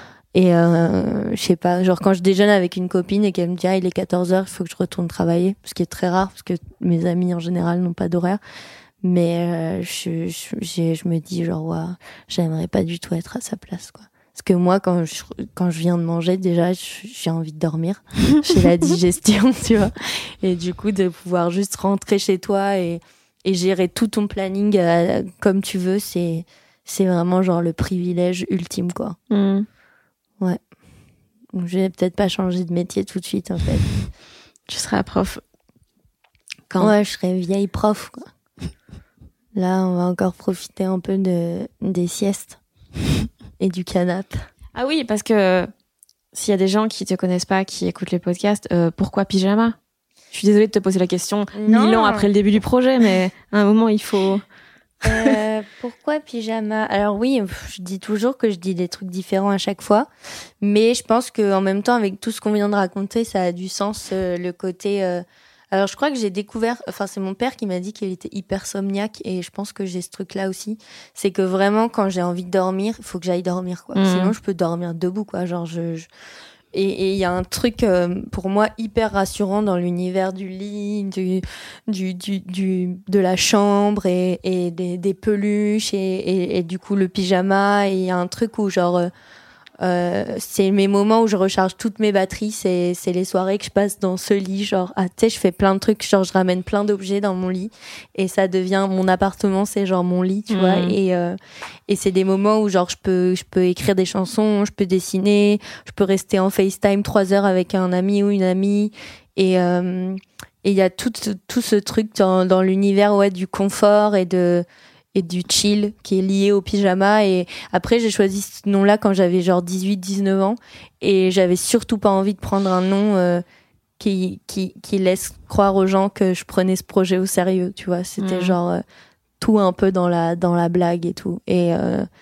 je sais pas, genre, quand je déjeune avec une copine et qu'elle me dit, ah, il est 14h, il faut que je retourne travailler, ce qui est très rare, parce que mes amis, en général, n'ont pas d'horaire. Mais, je me dis, genre, ouais, j'aimerais pas du tout être à sa place, quoi. Parce que moi, quand je viens de manger, déjà, j'ai envie de dormir. J'ai la digestion, tu vois. Et du coup, de pouvoir juste rentrer chez toi et gérer tout ton planning comme tu veux, c'est vraiment genre le privilège ultime, quoi. Ouais. Donc, je vais peut-être pas changer de métier tout de suite, en fait. Tu seras prof quand? Ouais, je serai vieille prof, quoi. Là, on va encore profiter un peu des siestes. Et du canapé. Ah oui, parce que s'il y a des gens qui te connaissent pas, qui écoutent les podcasts, pourquoi pyjama? Je suis désolée de te poser la question 1000 ans après le début du projet, mais à un moment, il faut... Pourquoi pyjama? Alors oui, je dis toujours que je dis des trucs différents à chaque fois, mais je pense qu'en même temps, avec tout ce qu'on vient de raconter, ça a du sens, le côté... Alors, je crois que j'ai découvert, enfin, c'est mon père qui m'a dit qu'il était hypersomniaque, et je pense que j'ai ce truc-là aussi. C'est que vraiment, quand j'ai envie de dormir, il faut que j'aille dormir, quoi. Sinon, je peux dormir debout, quoi. Genre, et il y a un truc, pour moi, hyper rassurant dans l'univers du lit, de la chambre et des peluches et du coup, le pyjama. Et il y a un truc où, genre, c'est mes moments où je recharge toutes mes batteries, c'est les soirées que je passe dans ce lit, genre, tu sais, je fais plein de trucs, genre, je ramène plein d'objets dans mon lit, et ça devient mon appartement, c'est genre mon lit, tu vois, et c'est des moments où, genre, je peux écrire des chansons, je peux dessiner, je peux rester en FaceTime 3 heures avec un ami ou une amie, et il y a tout ce truc dans l'univers, ouais, du confort et du chill qui est lié au pyjama. Et après, j'ai choisi ce nom-là quand j'avais genre 18-19 ans, et j'avais surtout pas envie de prendre un nom qui laisse croire aux gens que je prenais ce projet au sérieux, tu vois. C'était genre tout un peu dans la blague et tout. Et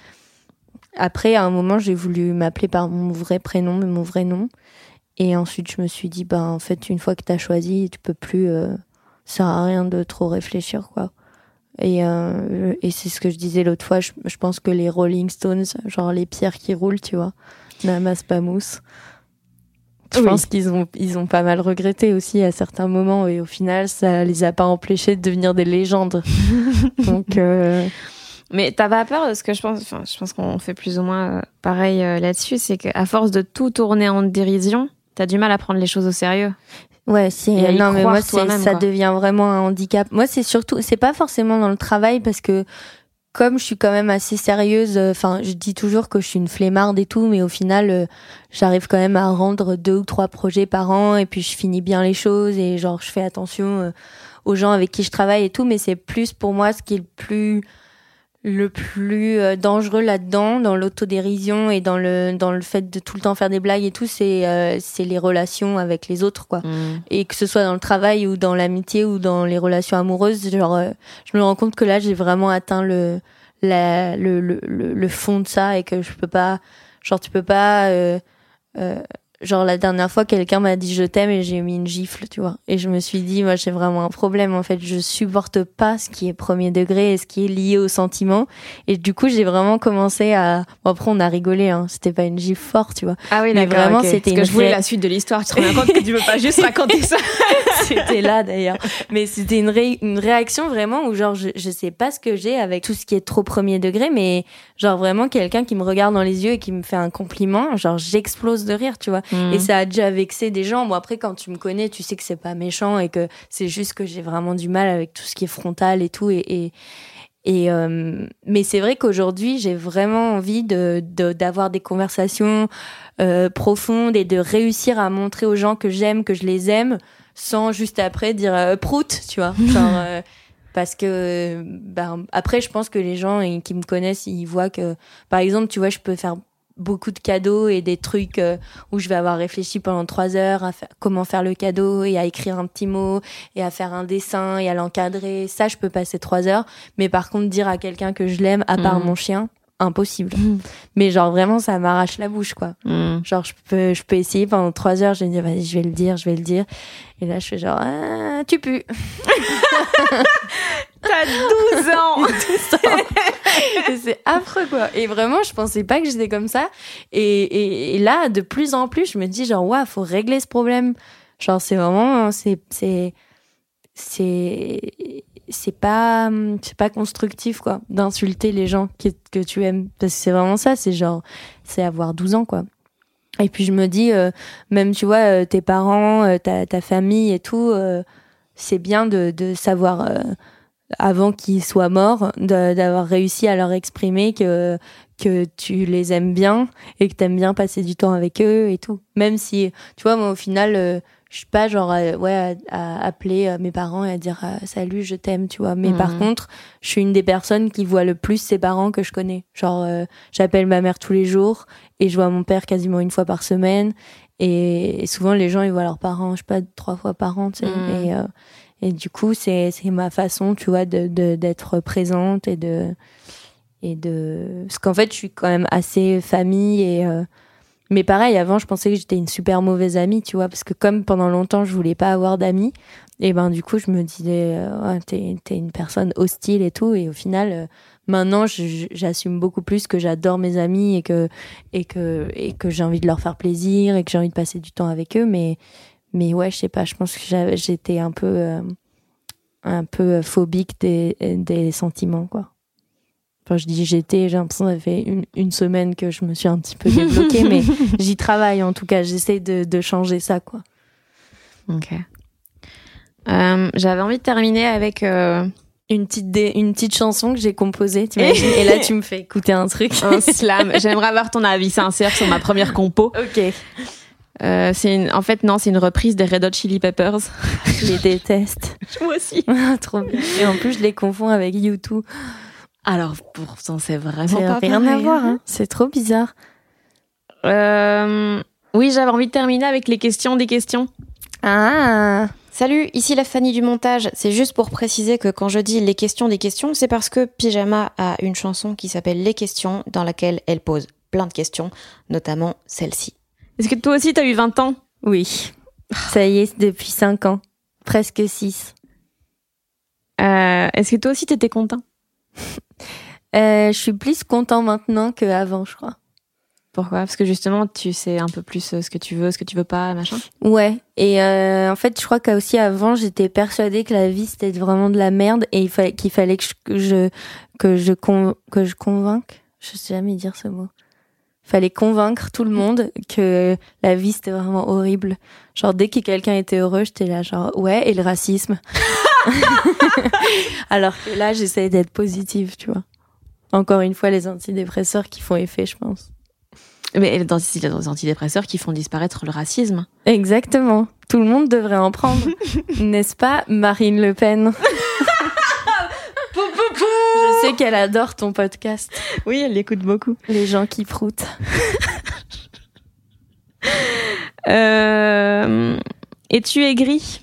après, à un moment, j'ai voulu m'appeler par mon vrai prénom, mais mon vrai nom. Et ensuite, je me suis dit, en fait, une fois que t'as choisi, tu peux plus... ça sert à rien de trop réfléchir, quoi. Et c'est ce que je disais l'autre fois, je pense que les Rolling Stones, genre les pierres qui roulent, tu vois, n'amassent pas mousse. Je pense qu'ils ont pas mal regretté aussi à certains moments, et au final, ça les a pas empêchés de devenir des légendes. Donc, Mais t'as pas peur de ce que je pense qu'on fait plus ou moins pareil là-dessus, c'est qu'à force de tout tourner en dérision, t'as du mal à prendre les choses au sérieux. Ouais, non, mais moi, ça devient vraiment un handicap. Moi, c'est pas forcément dans le travail, parce que comme je suis quand même assez sérieuse, enfin, je dis toujours que je suis une flemmarde et tout, mais au final, j'arrive quand même à rendre 2 ou 3 projets par an, et puis je finis bien les choses, et genre, je fais attention aux gens avec qui je travaille et tout, mais c'est plus pour moi ce qui est le plus dangereux là-dedans, dans l'autodérision et dans le fait de tout le temps faire des blagues et tout, c'est les relations avec les autres, quoi. Et que ce soit dans le travail ou dans l'amitié ou dans les relations amoureuses, genre je me rends compte que là j'ai vraiment atteint le fond de ça, et que je peux pas, genre tu peux pas genre la dernière fois quelqu'un m'a dit je t'aime et j'ai mis une gifle, tu vois, et je me suis dit moi j'ai vraiment un problème en fait, je supporte pas ce qui est premier degré et ce qui est lié au sentiment, et du coup j'ai vraiment commencé à bon, après on a rigolé hein, c'était pas une gifle forte, tu vois, ah oui mais d'accord, vraiment okay. C'était parce que je voulais la suite de l'histoire, tu te rends compte que tu veux pas juste raconter ça. C'était là d'ailleurs, mais c'était une réaction vraiment où genre je sais pas ce que j'ai avec tout ce qui est trop premier degré, mais genre vraiment quelqu'un qui me regarde dans les yeux et qui me fait un compliment, genre j'explose de rire, tu vois. Et ça a déjà vexé des gens. Bon, après, quand tu me connais, tu sais que c'est pas méchant et que c'est juste que j'ai vraiment du mal avec tout ce qui est frontal et tout. Mais c'est vrai qu'aujourd'hui, j'ai vraiment envie d'avoir des conversations profondes et de réussir à montrer aux gens que j'aime, que je les aime, sans juste après dire prout, tu vois. Genre, parce que après, je pense que les gens qui me connaissent, ils voient que, par exemple, tu vois, je peux faire beaucoup de cadeaux et des trucs où je vais avoir réfléchi pendant 3 heures à comment faire le cadeau et à écrire un petit mot et à faire un dessin et à l'encadrer. Ça, je peux passer 3 heures. Mais par contre, dire à quelqu'un que je l'aime, à part mon chien, impossible. Mais genre vraiment, ça m'arrache la bouche, quoi. Genre, je peux essayer pendant 3 heures. Je vais me dire, vas-y, je vais le dire. Et là, je fais genre, ah, tu pues. T'as 12 ans. Et c'est affreux, quoi. Et vraiment, je pensais pas que j'étais comme ça. Et là, de plus en plus, je me dis genre, ouais, faut régler ce problème. Genre, c'est vraiment, c'est pas constructif, quoi, d'insulter les gens que tu aimes. Parce que c'est vraiment ça, c'est avoir 12 ans, quoi. Et puis je me dis, même tu vois, tes parents, ta famille et tout, c'est bien de savoir, avant qu'ils soient morts, d'avoir réussi à leur exprimer que tu les aimes bien et que t'aimes bien passer du temps avec eux et tout. Même si, tu vois, moi au final, je suis pas genre à appeler mes parents et à dire salut, je t'aime, tu vois. Mais par contre, je suis une des personnes qui voit le plus ses parents que je connais. Genre, j'appelle ma mère tous les jours et je vois mon père quasiment une fois par semaine. Et souvent, les gens, ils voient leurs parents, je sais pas, 3 fois par an, tu sais. Et du coup, c'est ma façon, tu vois, d'être présente et parce qu'en fait, je suis quand même assez famille mais pareil, avant, je pensais que j'étais une super mauvaise amie, tu vois, parce que comme pendant longtemps, je voulais pas avoir d'amis, et ben du coup, je me disais, ouais, t'es une personne hostile et tout, et au final, maintenant, j'assume beaucoup plus que j'adore mes amis et que j'ai envie de leur faire plaisir et que j'ai envie de passer du temps avec eux, mais ouais, je sais pas, je pense que j'étais un peu phobique des sentiments, quoi. Enfin, je dis j'ai l'impression que ça fait une semaine que je me suis un petit peu débloquée, mais j'y travaille en tout cas, j'essaie de changer ça, quoi. Ok. J'avais envie de terminer avec une petite chanson que j'ai composée, t'imagines. Et là tu me fais écouter un truc. Un slam. J'aimerais avoir ton avis sincère sur ma première compo. Ok. C'est une reprise des Red Hot Chili Peppers. Je les déteste. Moi aussi. Trop bien. Et en plus je les confonds avec U2. Alors pourtant c'est vraiment pas rien pareil, à voir, hein. C'est trop bizarre. Oui, j'avais envie de terminer avec les questions des questions. Ah. Salut, ici la Fanny du montage. C'est juste pour préciser que quand je dis les questions des questions, c'est parce que Pyjama a une chanson qui s'appelle Les questions, dans laquelle elle pose plein de questions, notamment celle-ci. Est-ce que toi aussi t'as eu 20 ans ? Oui. Ça y est, depuis 5 ans. Presque 6. Est-ce que toi aussi t'étais content ? Je suis plus content maintenant qu'avant, je crois. Pourquoi ? Parce que justement, tu sais un peu plus ce que tu veux pas, machin. Ouais. Et en fait, je crois qu'aussi avant, j'étais persuadée que la vie c'était vraiment de la merde et qu'il fallait que je convainque. Je sais jamais dire ce mot. Fallait convaincre tout le monde que la vie c'était vraiment horrible. Genre dès que quelqu'un était heureux, j'étais là genre ouais, et le racisme. Alors que là, j'essaie d'être positive, tu vois. Encore une fois, les antidépresseurs qui font effet, je pense. Mais les antidépresseurs qui font disparaître le racisme. Exactement. Tout le monde devrait en prendre. N'est-ce pas, Marine Le Pen? Je sais qu'elle adore ton podcast. Oui, elle l'écoute beaucoup. Les gens qui proutent. Es-tu aigrie?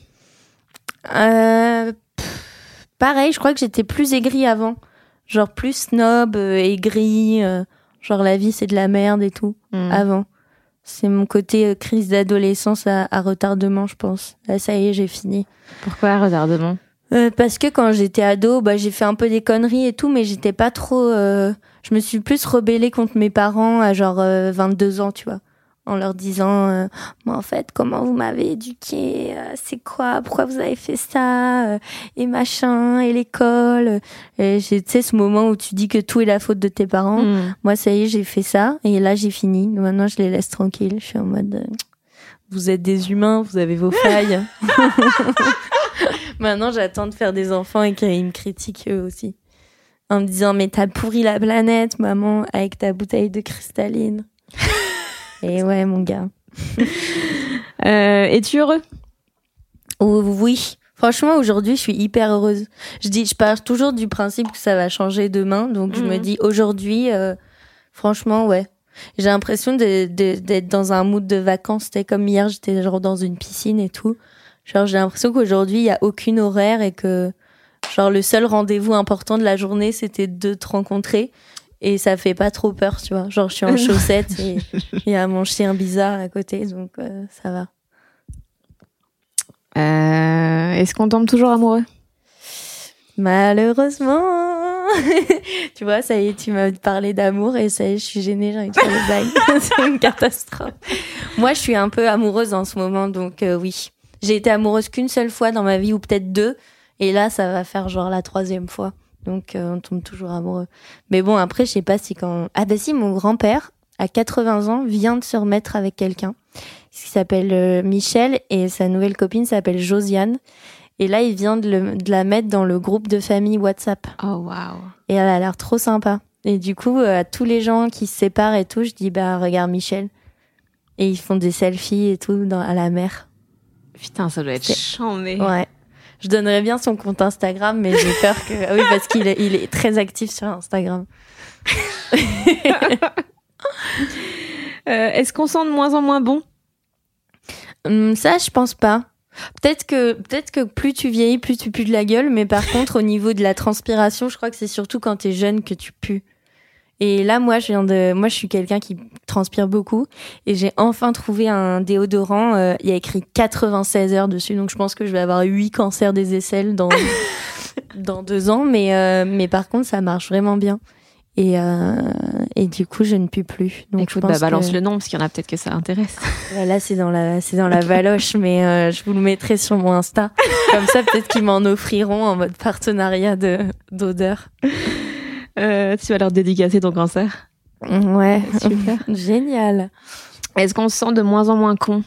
Pareil, je crois que j'étais plus aigrie avant. Genre plus snob, aigrie, genre la vie c'est de la merde et tout, avant. C'est mon côté crise d'adolescence à retardement, je pense. Là, ça y est, j'ai fini. Pourquoi retardement ? Parce que quand j'étais ado, j'ai fait un peu des conneries et tout, mais j'étais pas trop... Je me suis plus rebellée contre mes parents à genre 22 ans, tu vois. En leur disant, en fait, comment vous m'avez éduquée, c'est quoi, pourquoi vous avez fait ça, et machin, et l'école. Et tu sais, ce moment où tu dis que tout est la faute de tes parents. Moi, ça y est, j'ai fait ça, et là, j'ai fini. Maintenant, je les laisse tranquilles. Je suis en mode, vous êtes des humains, vous avez vos failles. Maintenant, j'attends de faire des enfants et qu'ils me critiquent eux aussi. En me disant, mais t'as pourri la planète, maman, avec ta bouteille de cristalline. Et ouais, mon gars. Es-tu heureux ? Oui. Franchement, aujourd'hui, je suis hyper heureuse. Je pars toujours du principe que ça va changer demain. Donc, je me dis, aujourd'hui, franchement, ouais. J'ai l'impression d'être dans un mood de vacances. C'était comme hier, j'étais genre dans une piscine et tout. Genre, j'ai l'impression qu'aujourd'hui, il y a aucune horaire et que, genre, le seul rendez-vous important de la journée, c'était de te rencontrer. Et ça fait pas trop peur, tu vois. Genre, je suis en chaussettes et il y a mon chien bizarre à côté, donc ça va. Est-ce qu'on tombe toujours amoureux ? Malheureusement. Tu vois, ça y est, tu m'as parlé d'amour et ça y est, je suis gênée, j'ai envie de faire des blagues. C'est une catastrophe. Moi, je suis un peu amoureuse en ce moment, donc oui. J'ai été amoureuse qu'une seule fois dans ma vie, ou peut-être 2. Et là, ça va faire genre la 3e fois. Donc, on tombe toujours amoureux. Mais bon, après, je sais pas si quand... Ah bah si, mon grand-père, à 80 ans, vient de se remettre avec quelqu'un qui s'appelle Michel et sa nouvelle copine s'appelle Josiane. Et là, il vient de la mettre dans le groupe de famille WhatsApp. Oh, waouh. Et elle a l'air trop sympa. Et du coup, à tous les gens qui se séparent et tout, je dis, regarde Michel. Et ils font des selfies et tout à la mer. Putain, ça doit être chambé. Ouais. Je donnerais bien son compte Instagram, mais j'ai peur que... Ah oui, parce qu'il est très actif sur Instagram. Est-ce qu'on sent de moins en moins bon ? Ça, je pense pas. Peut-être que plus tu vieillis, plus tu pues de la gueule, mais par contre, au niveau de la transpiration, je crois que c'est surtout quand t'es jeune que tu pues. Et là, moi, je suis quelqu'un qui transpire beaucoup et j'ai enfin trouvé un déodorant. Il y a écrit 96 heures dessus, donc je pense que je vais avoir 8 cancers des aisselles dans 2 ans. Mais par contre, ça marche vraiment bien. Et du coup, je ne pue plus. Donc, écoute, je pense balance le nom parce qu'il y en a peut-être que ça intéresse. Là, c'est dans la valoche, mais je vous le mettrai sur mon Insta. Comme ça, peut-être qu'ils m'en offriront en mode partenariat d'odeur. Tu vas leur dédicacer ton cancer. Ouais, super. Génial. Est-ce qu'on se sent de moins en moins con ?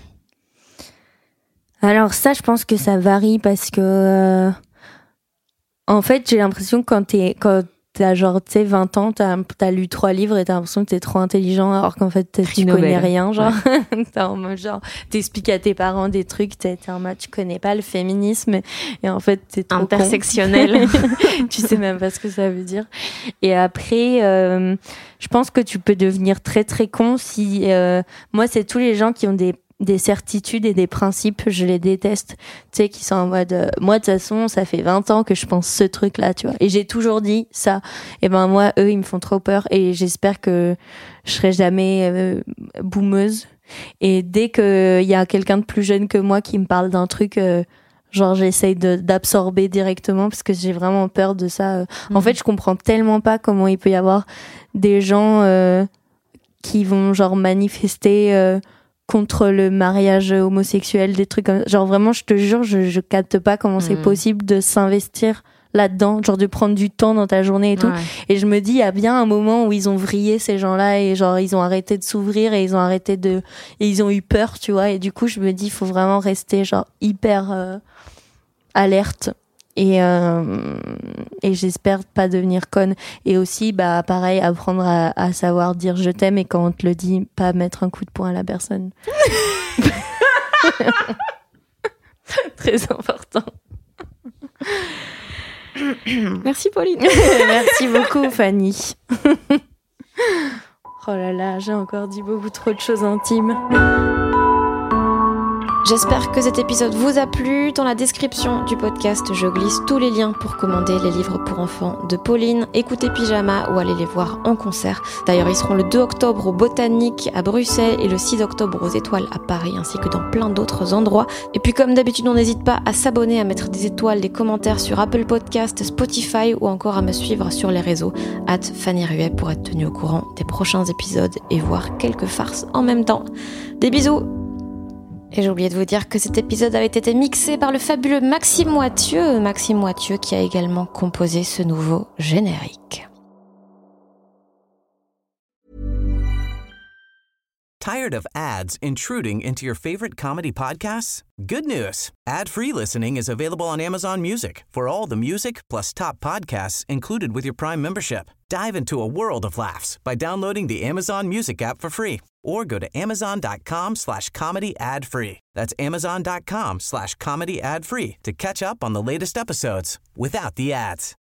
Alors ça, je pense que ça varie parce que en fait, j'ai l'impression que quand t'as genre, tu sais, 20 ans, t'as lu 3 livres et t'as l'impression que t'es trop intelligent alors qu'en fait, tu connais rien, genre. Ouais. T'es en mode genre, t'expliques à tes parents des trucs, t'es en mode, tu connais pas le féminisme et en fait, t'es trop intersectionnel. Tu sais même pas ce que ça veut dire. Et après, je pense que tu peux devenir très très con si... moi, c'est tous les gens qui ont des certitudes et des principes, je les déteste. Tu sais, qui sont en mode, moi, de toute façon, ça fait 20 ans que je pense ce truc-là, tu vois. Et j'ai toujours dit ça. Et ben, moi, eux, ils me font trop peur et j'espère que je serai jamais boumeuse. Et dès que y a quelqu'un de plus jeune que moi qui me parle d'un truc, genre, j'essaye d'absorber directement parce que j'ai vraiment peur de ça. En fait, je comprends tellement pas comment il peut y avoir des gens qui vont, genre, manifester contre le mariage homosexuel, des trucs comme ça. Genre vraiment, je te jure, je capte pas comment c'est possible de s'investir là-dedans, genre de prendre du temps dans ta journée et tout. Ouais. Et je me dis, il y a bien un moment où ils ont vrillé ces gens-là et genre ils ont arrêté de s'ouvrir et ils ont eu peur, tu vois. Et du coup, je me dis, il faut vraiment rester genre hyper alerte. Et j'espère pas devenir conne. Et aussi, pareil, apprendre à savoir dire je t'aime et quand on te le dit, pas mettre un coup de poing à la personne. Très important. Merci Pauline. Merci beaucoup Fanny. Oh là là, j'ai encore dit beaucoup trop de choses intimes. J'espère que cet épisode vous a plu. Dans la description du podcast, je glisse tous les liens pour commander les livres pour enfants de Pauline, écouter Pyjama ou aller les voir en concert. D'ailleurs, ils seront le 2 octobre au Botanique à Bruxelles et le 6 octobre aux Étoiles à Paris, ainsi que dans plein d'autres endroits. Et puis comme d'habitude, on n'hésite pas à s'abonner, à mettre des étoiles, des commentaires sur Apple Podcast, Spotify ou encore à me suivre sur les réseaux @FannyRuet pour être tenu au courant des prochains épisodes et voir quelques farces en même temps. Des bisous! Et j'ai oublié de vous dire que cet épisode avait été mixé par le fabuleux Maxime Moitieu qui a également composé ce nouveau générique. Tired of ads intruding into your favorite comedy podcasts? Good news. Ad-free listening is available on Amazon Music for all the music plus top podcasts included with your Prime membership. Dive into a world of laughs by downloading the Amazon Music app for free or go to amazon.com/comedy ad-free. That's amazon.com/comedy ad-free to catch up on the latest episodes without the ads.